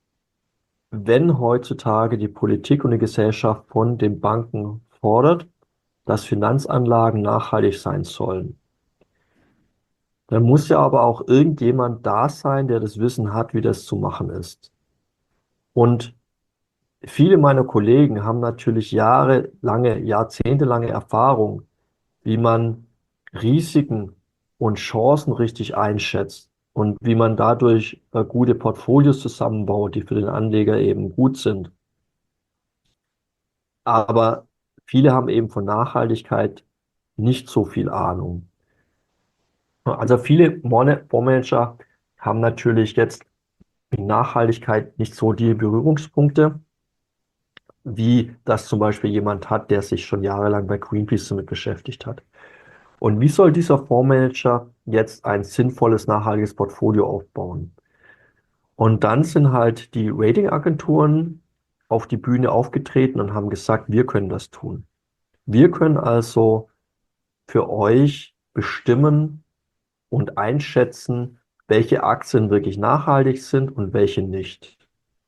wenn heutzutage die Politik und die Gesellschaft von den Banken fordert, dass Finanzanlagen nachhaltig sein sollen, dann muss ja aber auch irgendjemand da sein, der das Wissen hat, wie das zu machen ist. Und viele meiner Kollegen haben natürlich jahrelange, jahrzehntelange Erfahrung, wie man Risiken und Chancen richtig einschätzt und wie man dadurch gute Portfolios zusammenbaut, die für den Anleger eben gut sind. Aber viele haben eben von Nachhaltigkeit nicht so viel Ahnung. Also viele Fondsmanager haben natürlich jetzt mit Nachhaltigkeit nicht so die Berührungspunkte, wie das zum Beispiel jemand hat, der sich schon jahrelang bei Greenpeace damit beschäftigt hat. Und wie soll dieser Fondsmanager jetzt ein sinnvolles, nachhaltiges Portfolio aufbauen? Und dann sind halt die Ratingagenturen auf die Bühne aufgetreten und haben gesagt, wir können das tun. Wir können also für euch bestimmen und einschätzen, welche Aktien wirklich nachhaltig sind und welche nicht.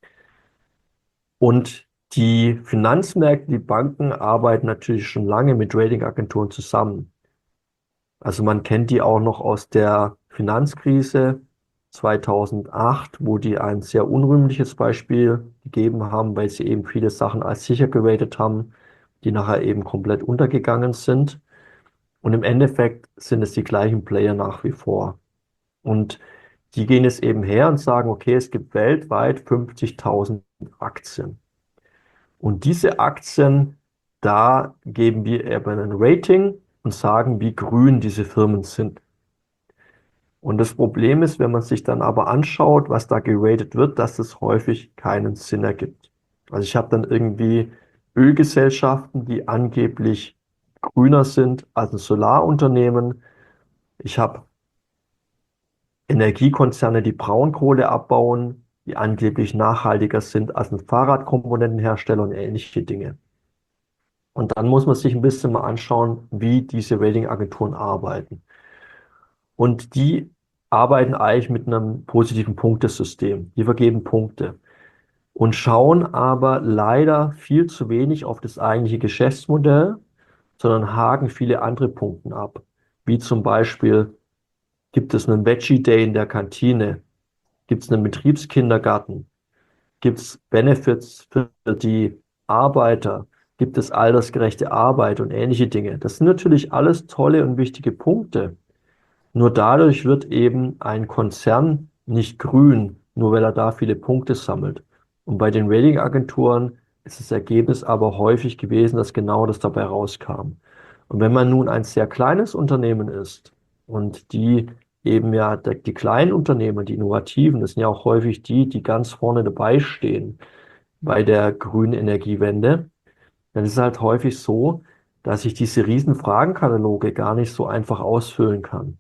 Und die Finanzmärkte, die Banken arbeiten natürlich schon lange mit Ratingagenturen zusammen. Also man kennt die auch noch aus der Finanzkrise 2008, wo die ein sehr unrühmliches Beispiel gegeben haben, weil sie eben viele Sachen als sicher geratet haben, die nachher eben komplett untergegangen sind. Und im Endeffekt sind es die gleichen Player nach wie vor. Und die gehen jetzt eben her und sagen, okay, es gibt weltweit 50.000 Aktien. Und diese Aktien, da geben wir eben ein Rating und sagen, wie grün diese Firmen sind. Und das Problem ist, wenn man sich dann aber anschaut, was da geratet wird, dass es häufig keinen Sinn ergibt. Also ich habe dann irgendwie Ölgesellschaften, die angeblich grüner sind als ein Solarunternehmen. Ich habe Energiekonzerne, die Braunkohle abbauen, die angeblich nachhaltiger sind als ein Fahrradkomponentenhersteller und ähnliche Dinge. Und dann muss man sich ein bisschen mal anschauen, wie diese Ratingagenturen arbeiten. Und die arbeiten eigentlich mit einem positiven Punktesystem. Die vergeben Punkte und schauen aber leider viel zu wenig auf das eigentliche Geschäftsmodell sondern haken viele andere Punkte ab. Wie zum Beispiel, gibt es einen Veggie Day in der Kantine? Gibt es einen Betriebskindergarten? Gibt es Benefits für die Arbeiter? Gibt es altersgerechte Arbeit und ähnliche Dinge? Das sind natürlich alles tolle und wichtige Punkte. Nur dadurch wird eben ein Konzern nicht grün, nur weil er da viele Punkte sammelt. Und bei den Ratingagenturen ist das Ergebnis aber häufig gewesen, dass genau das dabei rauskam. Und wenn man nun ein sehr kleines Unternehmen ist und die eben ja die kleinen Unternehmen, die Innovativen, das sind ja auch häufig die, die ganz vorne dabei stehen bei der grünen Energiewende, dann ist es halt häufig so, dass ich diese riesen Fragenkataloge gar nicht so einfach ausfüllen kann.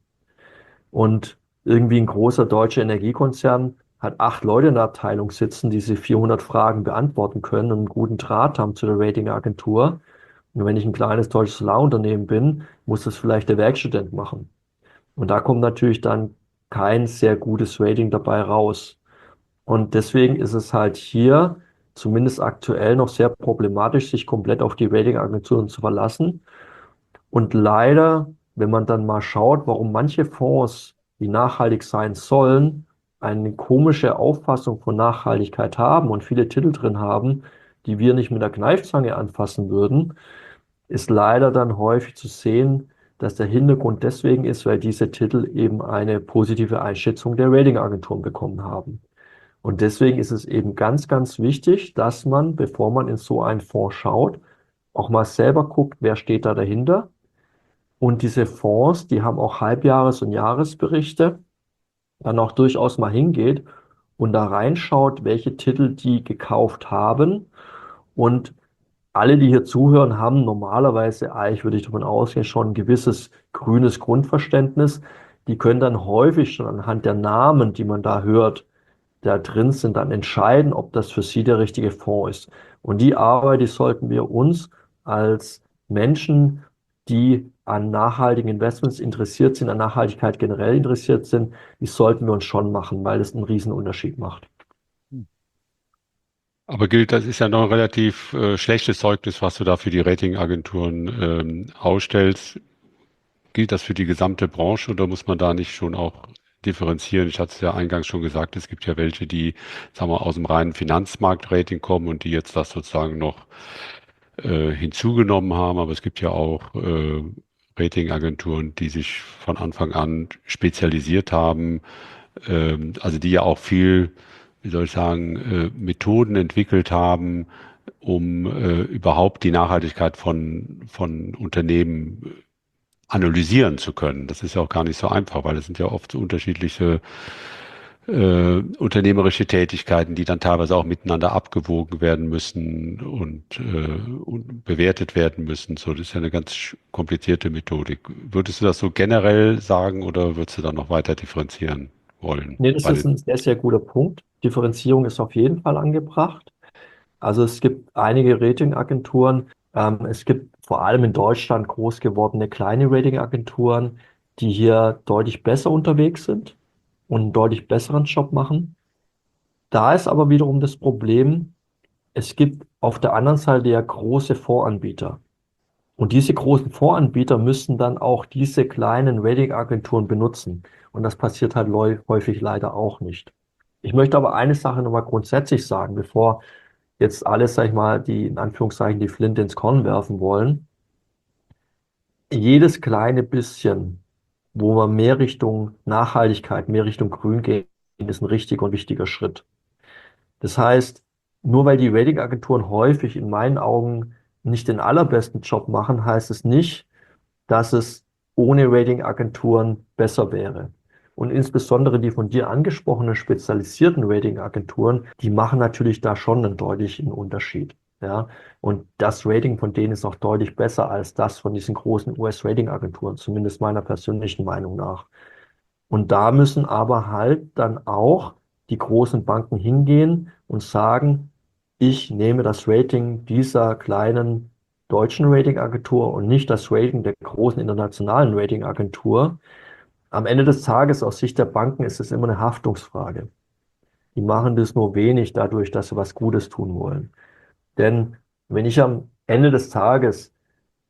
Und irgendwie ein großer deutscher Energiekonzern hat 8 Leute in der Abteilung sitzen, die diese 400 Fragen beantworten können und einen guten Draht haben zu der Ratingagentur. Und wenn ich ein kleines deutsches Solarunternehmen bin, muss das vielleicht der Werkstudent machen. Und da kommt natürlich dann kein sehr gutes Rating dabei raus. Und deswegen ist es halt hier zumindest aktuell noch sehr problematisch, sich komplett auf die Ratingagenturen zu verlassen. Und leider, wenn man dann mal schaut, warum manche Fonds, die nachhaltig sein sollen, eine komische Auffassung von Nachhaltigkeit haben und viele Titel drin haben, die wir nicht mit der Kneifzange anfassen würden, ist leider dann häufig zu sehen, dass der Hintergrund deswegen ist, weil diese Titel eben eine positive Einschätzung der Ratingagenturen bekommen haben. Und deswegen ist es eben ganz, ganz wichtig, dass man, bevor man in so einen Fonds schaut, auch mal selber guckt, wer steht da dahinter. Und diese Fonds, die haben auch Halbjahres- und Jahresberichte, dann auch durchaus mal hingeht und da reinschaut, welche Titel die gekauft haben. Und alle, die hier zuhören, haben normalerweise, eigentlich würde ich davon ausgehen, schon ein gewisses grünes Grundverständnis. Die können dann häufig schon anhand der Namen, die man da hört, da drin sind, dann entscheiden, ob das für sie der richtige Fonds ist. Und die Arbeit, die sollten wir uns als Menschen, die an nachhaltigen Investments interessiert sind, an Nachhaltigkeit generell interessiert sind, die sollten wir uns schon machen, weil es einen riesen Unterschied macht. Aber gilt, das ist ja noch ein relativ schlechtes Zeugnis, was du da für die Ratingagenturen ausstellst. Gilt das für die gesamte Branche oder muss man da nicht schon auch differenzieren? Ich hatte es ja eingangs schon gesagt, es gibt ja welche, die, sagen wir, aus dem reinen Finanzmarktrating kommen und die jetzt das sozusagen noch hinzugenommen haben. Aber es gibt ja auch Ratingagenturen, die sich von Anfang an spezialisiert haben, also die ja auch viel, wie soll ich sagen, Methoden entwickelt haben, um überhaupt die Nachhaltigkeit von Unternehmen analysieren zu können. Das ist ja auch gar nicht so einfach, weil es sind ja oft so unterschiedliche unternehmerische Tätigkeiten, die dann teilweise auch miteinander abgewogen werden müssen und bewertet werden müssen. So, das ist ja eine ganz komplizierte Methodik. Würdest du das so generell sagen oder würdest du da noch weiter differenzieren wollen? Nee, das ist ein sehr, sehr guter Punkt. Differenzierung ist auf jeden Fall angebracht. Also es gibt einige Ratingagenturen. Es gibt vor allem in Deutschland groß gewordene kleine Ratingagenturen, die hier deutlich besser unterwegs sind und einen deutlich besseren Job machen. Da ist aber wiederum das Problem, es gibt auf der anderen Seite ja große Fondsanbieter. Und diese großen Fondsanbieter müssen dann auch diese kleinen Ratingagenturen benutzen. Und das passiert halt häufig leider auch nicht. Ich möchte aber eine Sache nochmal grundsätzlich sagen, bevor jetzt alle, sag ich mal, die in Anführungszeichen die Flinte ins Korn werfen wollen. Jedes kleine bisschen, wo wir mehr Richtung Nachhaltigkeit, mehr Richtung Grün gehen, ist ein richtiger und wichtiger Schritt. Das heißt, nur weil die Ratingagenturen häufig in meinen Augen nicht den allerbesten Job machen, heißt es nicht, dass es ohne Ratingagenturen besser wäre. Und insbesondere die von dir angesprochenen spezialisierten Ratingagenturen, die machen natürlich da schon einen deutlichen Unterschied. Ja, und das Rating von denen ist auch deutlich besser als das von diesen großen US-Ratingagenturen, zumindest meiner persönlichen Meinung nach. Und da müssen aber halt dann auch die großen Banken hingehen und sagen, ich nehme das Rating dieser kleinen deutschen Ratingagentur und nicht das Rating der großen internationalen Ratingagentur. Am Ende des Tages, aus Sicht der Banken, ist es immer eine Haftungsfrage. Die machen das nur wenig dadurch, dass sie was Gutes tun wollen. Denn wenn ich am Ende des Tages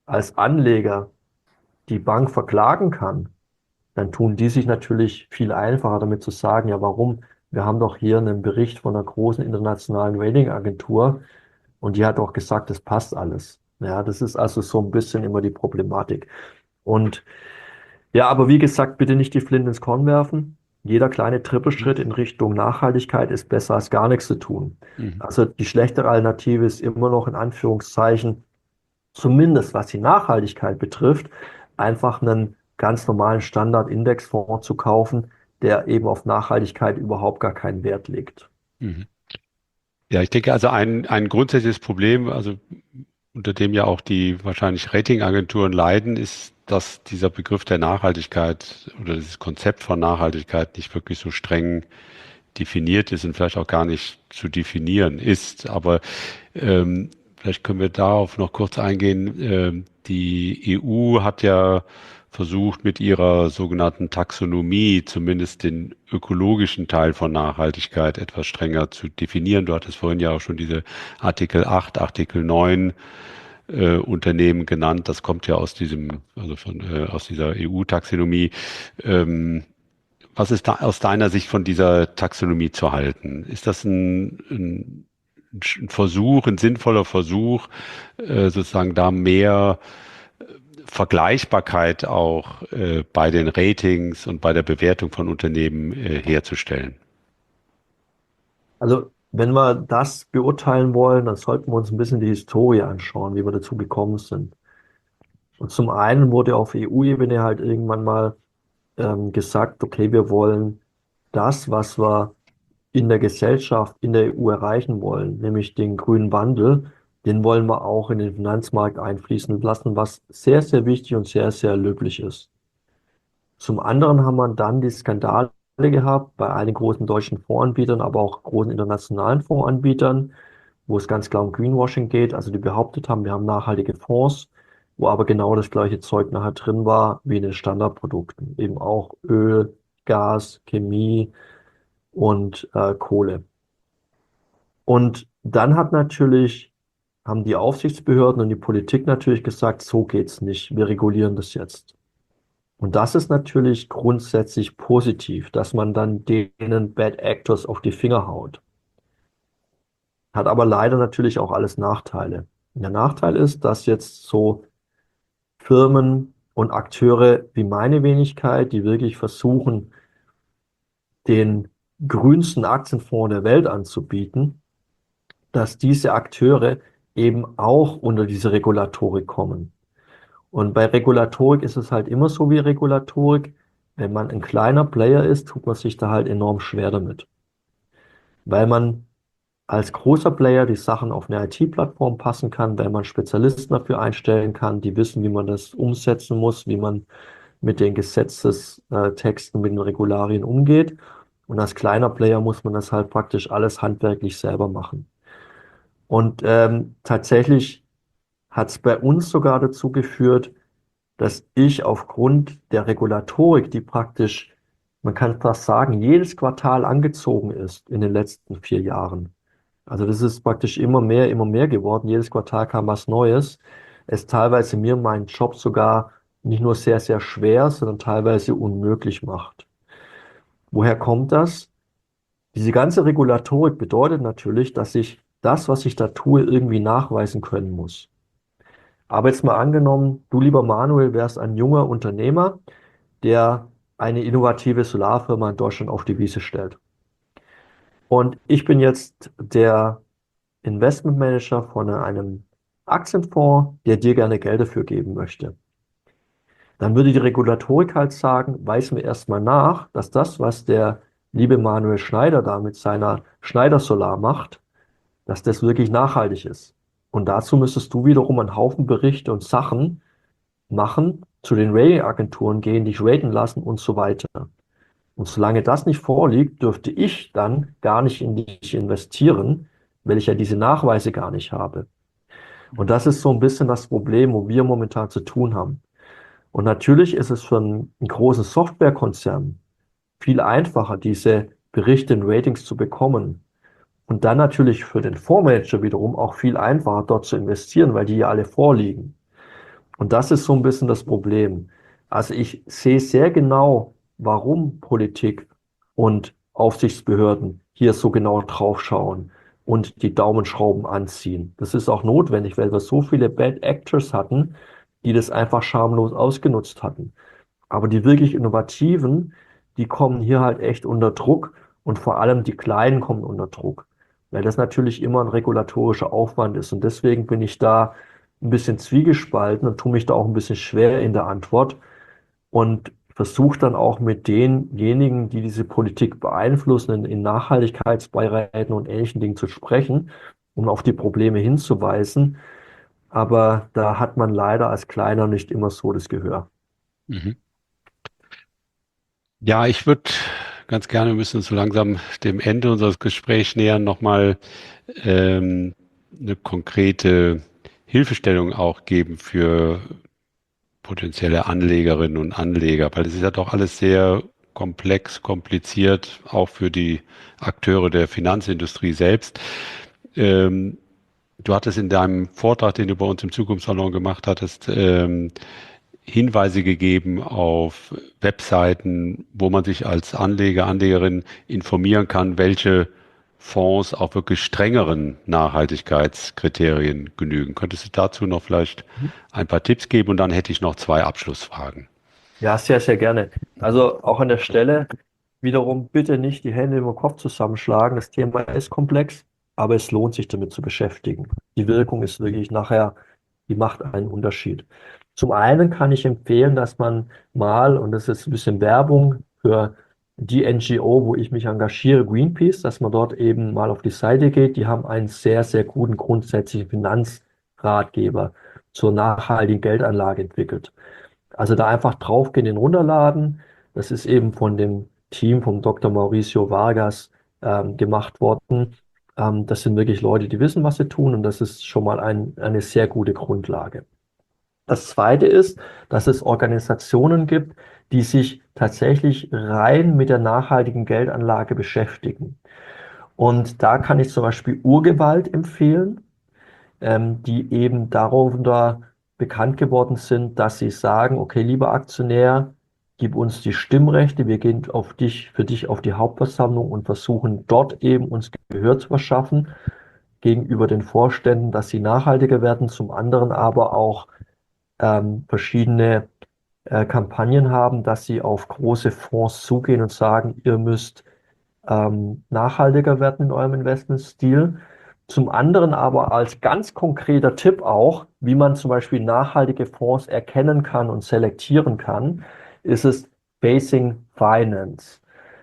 als Anleger die Bank verklagen kann, dann tun die sich natürlich viel einfacher damit zu sagen, ja, warum? Wir haben doch hier einen Bericht von einer großen internationalen Ratingagentur und die hat doch gesagt, das passt alles. Ja, das ist also so ein bisschen immer die Problematik. Und ja, aber wie gesagt, bitte nicht die Flinte ins Korn werfen. Jeder kleine Trippelschritt in Richtung Nachhaltigkeit ist besser als gar nichts zu tun. Mhm. Also die schlechtere Alternative ist immer noch in Anführungszeichen, zumindest was die Nachhaltigkeit betrifft, einfach einen ganz normalen Standard-Indexfonds zu kaufen, der eben auf Nachhaltigkeit überhaupt gar keinen Wert legt. Mhm. Ja, ich denke also ein grundsätzliches Problem, also unter dem ja auch die wahrscheinlich Ratingagenturen leiden, ist, dass dieser Begriff der Nachhaltigkeit oder dieses Konzept von Nachhaltigkeit nicht wirklich so streng definiert ist und vielleicht auch gar nicht zu definieren ist. Aber vielleicht können wir darauf noch kurz eingehen. Die EU hat ja versucht, mit ihrer sogenannten Taxonomie zumindest den ökologischen Teil von Nachhaltigkeit etwas strenger zu definieren. Du hattest vorhin ja auch schon diese Artikel 8, Artikel 9 Unternehmen genannt. Das kommt ja aus aus dieser EU-Taxonomie. Was ist da aus deiner Sicht von dieser Taxonomie zu halten? Ist das ein Versuch, ein sinnvoller Versuch, sozusagen da mehr Vergleichbarkeit auch bei den Ratings und bei der Bewertung von Unternehmen herzustellen? Also, wenn wir das beurteilen wollen, dann sollten wir uns ein bisschen die Historie anschauen, wie wir dazu gekommen sind. Und zum einen wurde auf EU-Ebene halt irgendwann mal gesagt, okay, wir wollen das, was wir in der Gesellschaft, in der EU erreichen wollen, nämlich den grünen Wandel, den wollen wir auch in den Finanzmarkt einfließen lassen, was sehr, sehr wichtig und sehr, sehr löblich ist. Zum anderen haben wir dann die Skandale gehabt bei einigen großen deutschen Fondsanbietern, aber auch großen internationalen Fondsanbietern, wo es ganz klar um Greenwashing geht, also die behauptet haben, wir haben nachhaltige Fonds, wo aber genau das gleiche Zeug nachher drin war wie in den Standardprodukten, eben auch Öl, Gas, Chemie und Kohle. Und dann haben die Aufsichtsbehörden und die Politik natürlich gesagt, so geht's nicht, wir regulieren das jetzt. Und das ist natürlich grundsätzlich positiv, dass man dann denen Bad Actors auf die Finger haut. Hat aber leider natürlich auch alles Nachteile. Und der Nachteil ist, dass jetzt so Firmen und Akteure wie meine Wenigkeit, die wirklich versuchen, den grünsten Aktienfonds der Welt anzubieten, dass diese Akteure eben auch unter diese Regulatorik kommen. Und bei Regulatorik ist es halt immer so wie Regulatorik. Wenn man ein kleiner Player ist, tut man sich da halt enorm schwer damit. Weil man als großer Player die Sachen auf eine IT-Plattform passen kann, weil man Spezialisten dafür einstellen kann, die wissen, wie man das umsetzen muss, wie man mit den Gesetzestexten, mit den Regularien umgeht. Und als kleiner Player muss man das halt praktisch alles handwerklich selber machen. Und tatsächlich hat es bei uns sogar dazu geführt, dass ich aufgrund der Regulatorik, die praktisch, man kann fast sagen, jedes Quartal angezogen ist in den letzten 4 Jahren. Also das ist praktisch immer mehr geworden. Jedes Quartal kam was Neues. Es teilweise mir meinen Job sogar nicht nur sehr, sehr schwer, sondern teilweise unmöglich macht. Woher kommt das? Diese ganze Regulatorik bedeutet natürlich, dass ich das, was ich da tue, irgendwie nachweisen können muss. Aber jetzt mal angenommen, du lieber Manuel wärst ein junger Unternehmer, der eine innovative Solarfirma in Deutschland auf die Wiese stellt. Und ich bin jetzt der Investmentmanager von einem Aktienfonds, der dir gerne Geld dafür geben möchte. Dann würde die Regulatorik halt sagen, weisen wir erstmal nach, dass das, was der liebe Manuel Schneider da mit seiner Schneider Solar macht, dass das wirklich nachhaltig ist. Und dazu müsstest du wiederum einen Haufen Berichte und Sachen machen, zu den Ratingagenturen gehen, dich raten lassen und so weiter. Und solange das nicht vorliegt, dürfte ich dann gar nicht in dich investieren, weil ich ja diese Nachweise gar nicht habe. Und das ist so ein bisschen das Problem, wo wir momentan zu tun haben. Und natürlich ist es für einen großen Softwarekonzern viel einfacher, diese Berichte und Ratings zu bekommen. Und dann natürlich für den Fondsmanager wiederum auch viel einfacher, dort zu investieren, weil die ja alle vorliegen. Und das ist so ein bisschen das Problem. Also ich sehe sehr genau, warum Politik und Aufsichtsbehörden hier so genau draufschauen und die Daumenschrauben anziehen. Das ist auch notwendig, weil wir so viele Bad Actors hatten, die das einfach schamlos ausgenutzt hatten. Aber die wirklich Innovativen, die kommen hier halt echt unter Druck und vor allem die Kleinen kommen unter Druck, weil das natürlich immer ein regulatorischer Aufwand ist. Und deswegen bin ich da ein bisschen zwiegespalten und tue mich da auch ein bisschen schwer in der Antwort und versuche dann auch mit denjenigen, die diese Politik beeinflussen, in Nachhaltigkeitsbeiräten und ähnlichen Dingen zu sprechen, um auf die Probleme hinzuweisen. Aber da hat man leider als Kleiner nicht immer so das Gehör. Mhm. Ja, ich würde ganz gerne, wir müssen uns so langsam dem Ende unseres Gesprächs nähern, nochmal eine konkrete Hilfestellung auch geben für potenzielle Anlegerinnen und Anleger, weil es ist ja doch alles sehr komplex, kompliziert, auch für die Akteure der Finanzindustrie selbst. Ähm, Du hattest in deinem Vortrag, den du bei uns im Zukunftssalon gemacht hattest, Hinweise gegeben auf Webseiten, wo man sich als Anleger, Anlegerin informieren kann, welche Fonds auch wirklich strengeren Nachhaltigkeitskriterien genügen. Könntest du dazu noch vielleicht ein paar Tipps geben? Und dann hätte ich noch zwei Abschlussfragen. Ja, sehr, sehr gerne. Also auch an der Stelle wiederum bitte nicht die Hände über den Kopf zusammenschlagen. Das Thema ist komplex, aber es lohnt sich damit zu beschäftigen. Die Wirkung ist wirklich nachher, die macht einen Unterschied. Zum einen kann ich empfehlen, dass man mal, und das ist ein bisschen Werbung für die NGO, wo ich mich engagiere, Greenpeace, dass man dort eben mal auf die Seite geht. Die haben einen sehr, sehr guten grundsätzlichen Finanzratgeber zur nachhaltigen Geldanlage entwickelt. Also da einfach draufgehen, den runterladen. Das ist eben von dem Team vom Dr. Mauricio Vargas gemacht worden. Das sind wirklich Leute, die wissen, was sie tun und das ist schon mal eine sehr gute Grundlage. Das Zweite ist, dass es Organisationen gibt, die sich tatsächlich rein mit der nachhaltigen Geldanlage beschäftigen. Und da kann ich zum Beispiel Urgewalt empfehlen, die eben darunter bekannt geworden sind, dass sie sagen, okay, lieber Aktionär, gib uns die Stimmrechte, wir gehen für dich auf die Hauptversammlung und versuchen dort eben uns Gehör zu verschaffen gegenüber den Vorständen, dass sie nachhaltiger werden, zum anderen aber auch verschiedene Kampagnen haben, dass sie auf große Fonds zugehen und sagen, ihr müsst nachhaltiger werden in eurem Investmentstil. Zum anderen aber als ganz konkreter Tipp auch, wie man zum Beispiel nachhaltige Fonds erkennen kann und selektieren kann, ist es Facing Finance.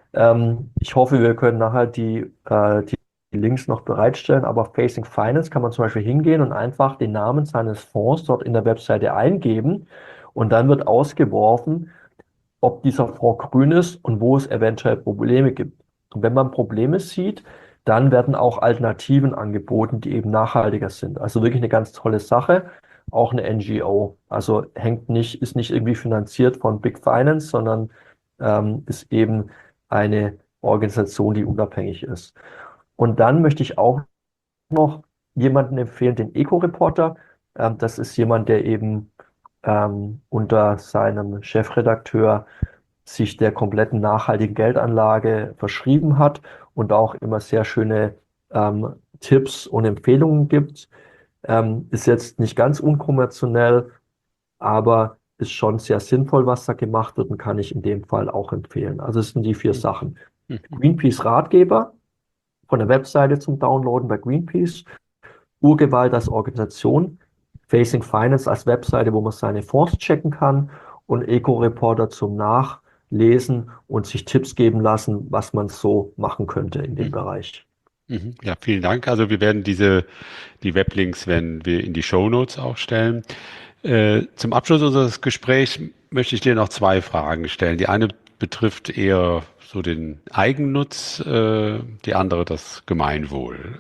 Ich hoffe, wir können nachher die Links noch bereitstellen, aber Facing Finance kann man zum Beispiel hingehen und einfach den Namen seines Fonds dort in der Webseite eingeben und dann wird ausgeworfen, ob dieser Fonds grün ist und wo es eventuell Probleme gibt. Und wenn man Probleme sieht, dann werden auch Alternativen angeboten, die eben nachhaltiger sind. Also wirklich eine ganz tolle Sache. Auch eine NGO. Also ist nicht irgendwie finanziert von Big Finance, sondern ist eben eine Organisation, die unabhängig ist. Und dann möchte ich auch noch jemanden empfehlen, den Eco-Reporter. Das ist jemand, der eben unter seinem Chefredakteur sich der kompletten nachhaltigen Geldanlage verschrieben hat und auch immer sehr schöne Tipps und Empfehlungen gibt. Ist jetzt nicht ganz unkonventionell, aber ist schon sehr sinnvoll, was da gemacht wird und kann ich in dem Fall auch empfehlen. Also es sind die vier Sachen. Greenpeace Ratgeber von der Webseite zum Downloaden bei Greenpeace, Urgewalt als Organisation, Facing Finance als Webseite, wo man seine Fonds checken kann und Eco-Reporter zum Nachlesen und sich Tipps geben lassen, was man so machen könnte in dem Bereich. Ja, vielen Dank. Also wir werden die Weblinks werden wir in die Shownotes auch stellen. Zum Abschluss unseres Gesprächs möchte ich dir noch zwei Fragen stellen. Die eine betrifft eher so den Eigennutz, die andere das Gemeinwohl.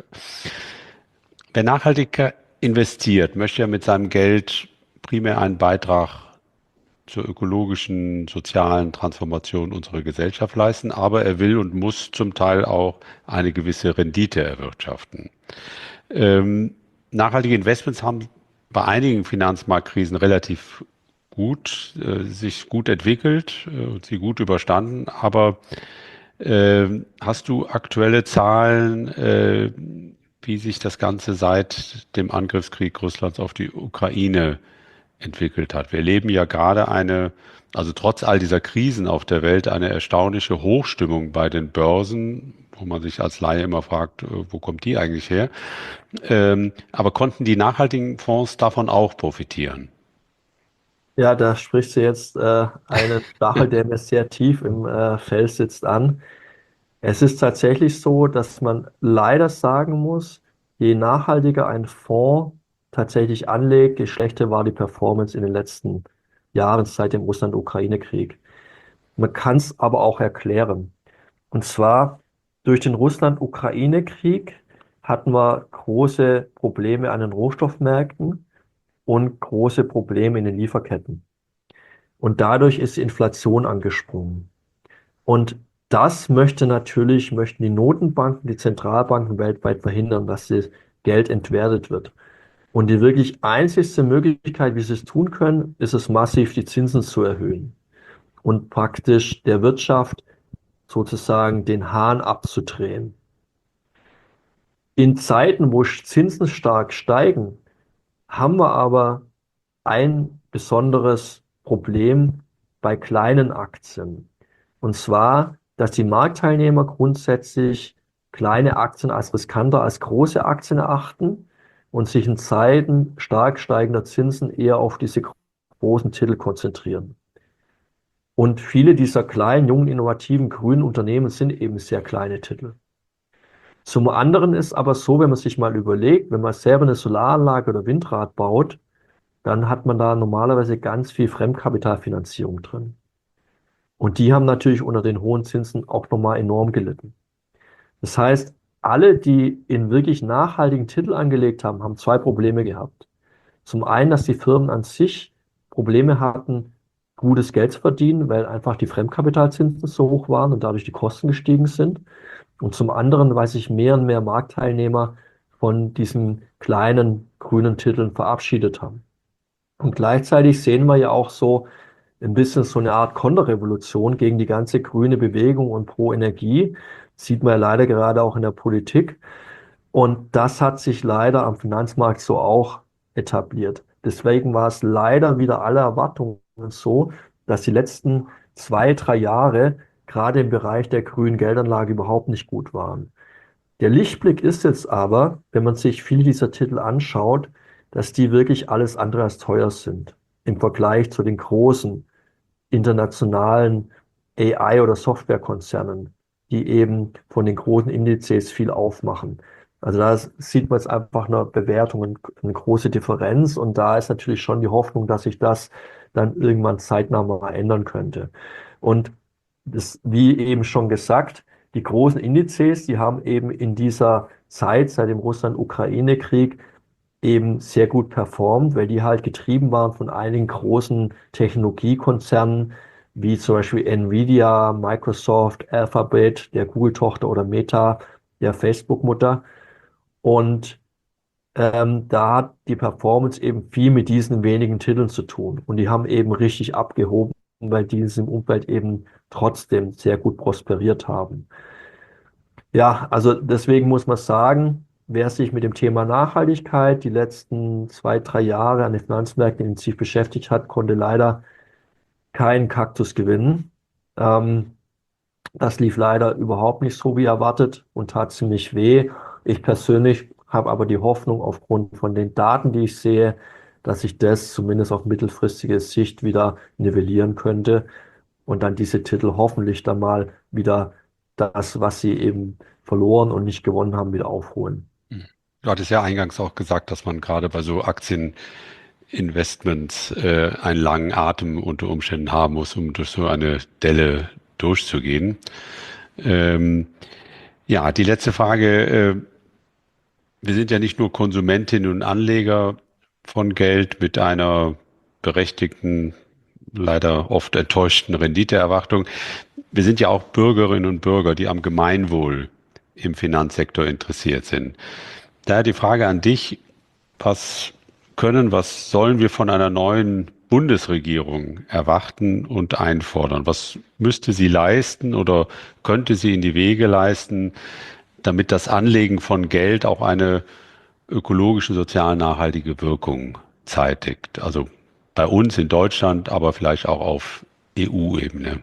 Wer nachhaltiger investiert, möchte ja mit seinem Geld primär einen Beitrag zur ökologischen, sozialen Transformation unserer Gesellschaft leisten, aber er will und muss zum Teil auch eine gewisse Rendite erwirtschaften. Nachhaltige Investments haben bei einigen Finanzmarktkrisen relativ gut, sich gut entwickelt und sie gut überstanden. Aber hast du aktuelle Zahlen, wie sich das Ganze seit dem Angriffskrieg Russlands auf die Ukraine entwickelt hat? Wir erleben ja gerade also trotz all dieser Krisen auf der Welt, eine erstaunliche Hochstimmung bei den Börsen, wo man sich als Laie immer fragt, wo kommt die eigentlich her? Aber konnten die nachhaltigen Fonds davon auch profitieren? Ja, da sprichst du jetzt einen Stachel, der mir sehr tief im Fell sitzt, an. Es ist tatsächlich so, dass man leider sagen muss, je nachhaltiger ein Fonds tatsächlich anlegt, je schlechter war die Performance in den letzten Jahren seit dem Russland-Ukraine-Krieg. Man kann es aber auch erklären. Und zwar durch den Russland-Ukraine-Krieg hatten wir große Probleme an den Rohstoffmärkten und große Probleme in den Lieferketten. Und dadurch ist die Inflation angesprungen. Und das möchten die Notenbanken, die Zentralbanken weltweit verhindern, dass das Geld entwertet wird. Und die wirklich einzigste Möglichkeit, wie sie es tun können, ist es massiv, die Zinsen zu erhöhen und praktisch der Wirtschaft sozusagen den Hahn abzudrehen. In Zeiten, wo Zinsen stark steigen, haben wir aber ein besonderes Problem bei kleinen Aktien. Und zwar, dass die Marktteilnehmer grundsätzlich kleine Aktien als riskanter als große Aktien erachten und sich in Zeiten stark steigender Zinsen eher auf diese großen Titel konzentrieren. Und viele dieser kleinen, jungen, innovativen, grünen Unternehmen sind eben sehr kleine Titel. Zum anderen ist aber so, wenn man sich mal überlegt, wenn man selber eine Solaranlage oder Windrad baut, dann hat man da normalerweise ganz viel Fremdkapitalfinanzierung drin. Und die haben natürlich unter den hohen Zinsen auch nochmal enorm gelitten. Das heißt, alle, die in wirklich nachhaltigen Titel angelegt haben, haben zwei Probleme gehabt. Zum einen, dass die Firmen an sich Probleme hatten, gutes Geld zu verdienen, weil einfach die Fremdkapitalzinsen so hoch waren und dadurch die Kosten gestiegen sind. Und zum anderen, weil sich mehr und mehr Marktteilnehmer von diesen kleinen grünen Titeln verabschiedet haben. Und gleichzeitig sehen wir ja auch so ein bisschen so eine Art Konterrevolution gegen die ganze grüne Bewegung und pro Energie. Sieht man ja leider gerade auch in der Politik. Und das hat sich leider am Finanzmarkt so auch etabliert. Deswegen war es leider wieder aller Erwartungen so, dass die letzten 2, 3 Jahre gerade im Bereich der grünen Geldanlage überhaupt nicht gut waren. Der Lichtblick ist jetzt aber, wenn man sich viele dieser Titel anschaut, dass die wirklich alles andere als teuer sind im Vergleich zu den großen internationalen AI- oder Softwarekonzernen, die eben von den großen Indizes viel aufmachen. Also da sieht man jetzt einfach eine Bewertung, eine große Differenz, und da ist natürlich schon die Hoffnung, dass sich das dann irgendwann zeitnah mal ändern könnte. Und das, wie eben schon gesagt, die großen Indizes, die haben eben in dieser Zeit seit dem Russland-Ukraine-Krieg eben sehr gut performt, weil die halt getrieben waren von einigen großen Technologiekonzernen, wie zum Beispiel Nvidia, Microsoft, Alphabet, der Google-Tochter, oder Meta, der Facebook-Mutter. Und da hat die Performance eben viel mit diesen wenigen Titeln zu tun. Und die haben eben richtig abgehoben, weil die in diesem Umfeld eben trotzdem sehr gut prosperiert haben. Ja, also deswegen muss man sagen, wer sich mit dem Thema Nachhaltigkeit die letzten 2, 3 Jahre an den Finanzmärkten intensiv beschäftigt hat, konnte leider keinen Kaktus gewinnen. Ähm, Das lief leider überhaupt nicht so wie erwartet und tat ziemlich weh. Ich persönlich habe aber die Hoffnung aufgrund von den Daten, die ich sehe, dass sich das zumindest auf mittelfristige Sicht wieder nivellieren könnte und dann diese Titel hoffentlich dann mal wieder das, was sie eben verloren und nicht gewonnen haben, wieder aufholen. Du hattest ja eingangs auch gesagt, dass man gerade bei so Aktieninvestments einen langen Atem unter Umständen haben muss, um durch so eine Delle durchzugehen. Ja, die letzte Frage. Wir sind ja nicht nur Konsumentinnen und Anleger von Geld mit einer berechtigten, leider oft enttäuschten Renditeerwartung. Wir sind ja auch Bürgerinnen und Bürger, die am Gemeinwohl im Finanzsektor interessiert sind. Daher die Frage an dich, was können, was sollen wir von einer neuen Bundesregierung erwarten und einfordern? Was müsste sie leisten oder könnte sie in die Wege leisten, damit das Anlegen von Geld auch eine ökologische, sozial nachhaltige Wirkung zeitigt? Also bei uns in Deutschland, aber vielleicht auch auf EU-Ebene.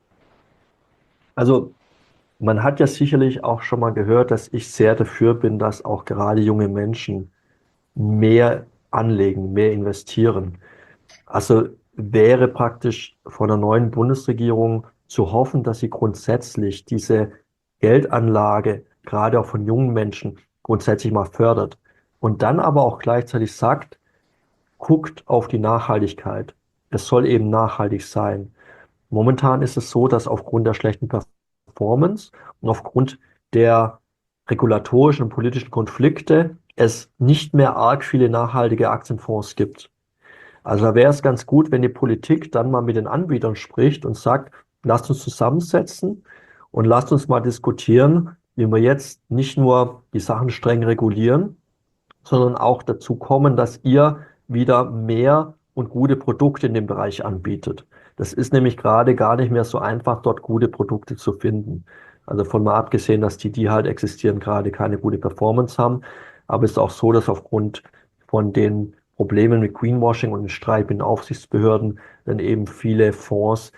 Also man hat ja sicherlich auch schon mal gehört, dass ich sehr dafür bin, dass auch gerade junge Menschen mehr anlegen, mehr investieren. Also wäre praktisch von der neuen Bundesregierung zu hoffen, dass sie grundsätzlich diese Geldanlage gerade auch von jungen Menschen grundsätzlich mal fördert und dann aber auch gleichzeitig sagt, guckt auf die Nachhaltigkeit. Es soll eben nachhaltig sein. Momentan ist es so, dass aufgrund der schlechten Performance und aufgrund der regulatorischen und politischen Konflikte es nicht mehr arg viele nachhaltige Aktienfonds gibt. Also da wäre es ganz gut, wenn die Politik dann mal mit den Anbietern spricht und sagt, lasst uns zusammensetzen und lasst uns mal diskutieren, wie wir jetzt nicht nur die Sachen streng regulieren, sondern auch dazu kommen, dass ihr wieder mehr und gute Produkte in dem Bereich anbietet. Das ist nämlich gerade gar nicht mehr so einfach, dort gute Produkte zu finden. Also von mal abgesehen, dass die halt existieren, gerade keine gute Performance haben. Aber es ist auch so, dass aufgrund von den Problemen mit Greenwashing und dem Streit mit den Aufsichtsbehörden dann eben viele Fonds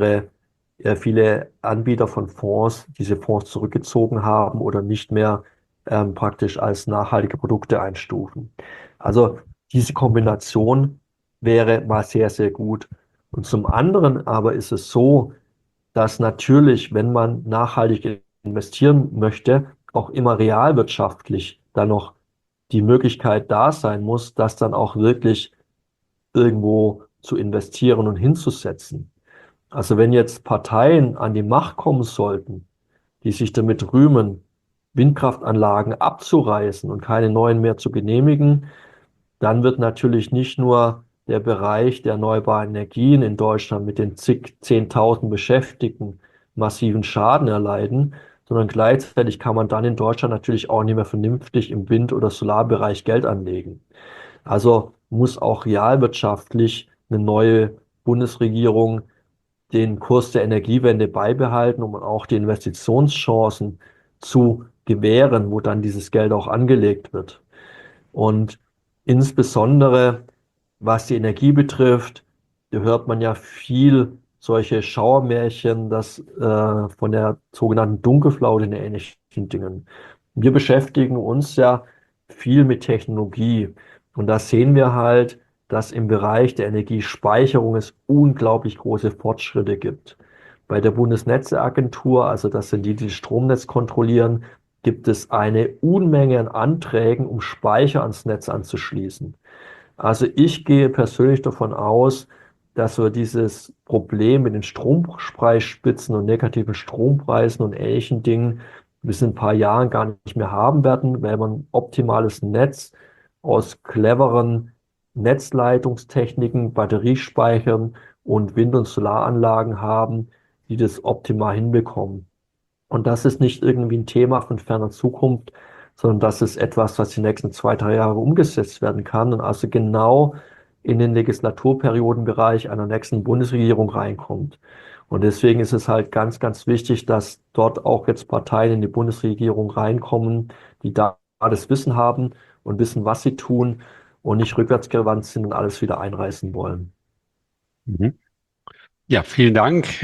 viele Anbieter von Fonds diese Fonds zurückgezogen haben oder nicht mehr praktisch als nachhaltige Produkte einstufen. Also diese Kombination wäre mal sehr, sehr gut. Und zum anderen aber ist es so, dass natürlich, wenn man nachhaltig investieren möchte, auch immer realwirtschaftlich dann noch die Möglichkeit da sein muss, das dann auch wirklich irgendwo zu investieren und hinzusetzen. Also wenn jetzt Parteien an die Macht kommen sollten, die sich damit rühmen, Windkraftanlagen abzureißen und keine neuen mehr zu genehmigen, dann wird natürlich nicht nur der Bereich der erneuerbaren Energien in Deutschland mit den zig, 10.000 Beschäftigten massiven Schaden erleiden, sondern gleichzeitig kann man dann in Deutschland natürlich auch nicht mehr vernünftig im Wind- oder Solarbereich Geld anlegen. Also muss auch realwirtschaftlich eine neue Bundesregierung den Kurs der Energiewende beibehalten, um auch die Investitionschancen zu gewähren, wo dann dieses Geld auch angelegt wird. Und insbesondere, was die Energie betrifft, da hört man ja viel solche Schauermärchen, von der sogenannten Dunkelflaute in ähnlichen Dingen. Wir beschäftigen uns ja viel mit Technologie. Und da sehen wir halt, dass im Bereich der Energiespeicherung es unglaublich große Fortschritte gibt. Bei der Bundesnetzagentur, also das sind die, die das Stromnetz kontrollieren, gibt es eine Unmenge an Anträgen, um Speicher ans Netz anzuschließen. Also ich gehe persönlich davon aus, dass wir dieses Problem mit den Strompreisspitzen und negativen Strompreisen und ähnlichen Dingen bis in ein paar Jahren gar nicht mehr haben werden, weil man ein optimales Netz aus cleveren Netzleitungstechniken, Batteriespeichern und Wind- und Solaranlagen haben, die das optimal hinbekommen. Und das ist nicht irgendwie ein Thema von ferner Zukunft, sondern das ist etwas, was die nächsten 2, 3 Jahre umgesetzt werden kann und also genau in den Legislaturperiodenbereich einer nächsten Bundesregierung reinkommt. Und deswegen ist es halt ganz, ganz wichtig, dass dort auch jetzt Parteien in die Bundesregierung reinkommen, die da das Wissen haben und wissen, was sie tun und nicht rückwärtsgewandt sind und alles wieder einreißen wollen. Mhm. Ja, vielen Dank,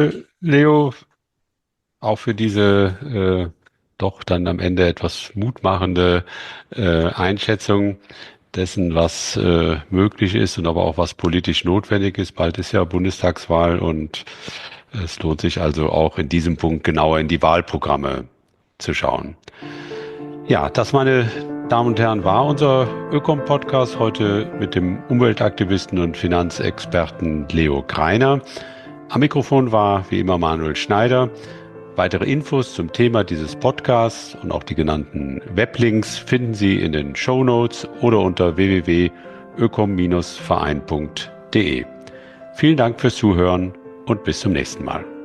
Leo, auch für diese doch dann am Ende etwas mutmachende Einschätzung dessen, was möglich ist und aber auch was politisch notwendig ist. Bald ist ja Bundestagswahl und es lohnt sich also auch in diesem Punkt genauer in die Wahlprogramme zu schauen. Ja, das, meine Damen und Herren, war unser Ökom-Podcast heute mit dem Umweltaktivisten und Finanzexperten Leo Greiner. Am Mikrofon war wie immer Manuel Schneider. Weitere Infos zum Thema dieses Podcasts und auch die genannten Weblinks finden Sie in den Shownotes oder unter www.ökom-verein.de. Vielen Dank fürs Zuhören und bis zum nächsten Mal.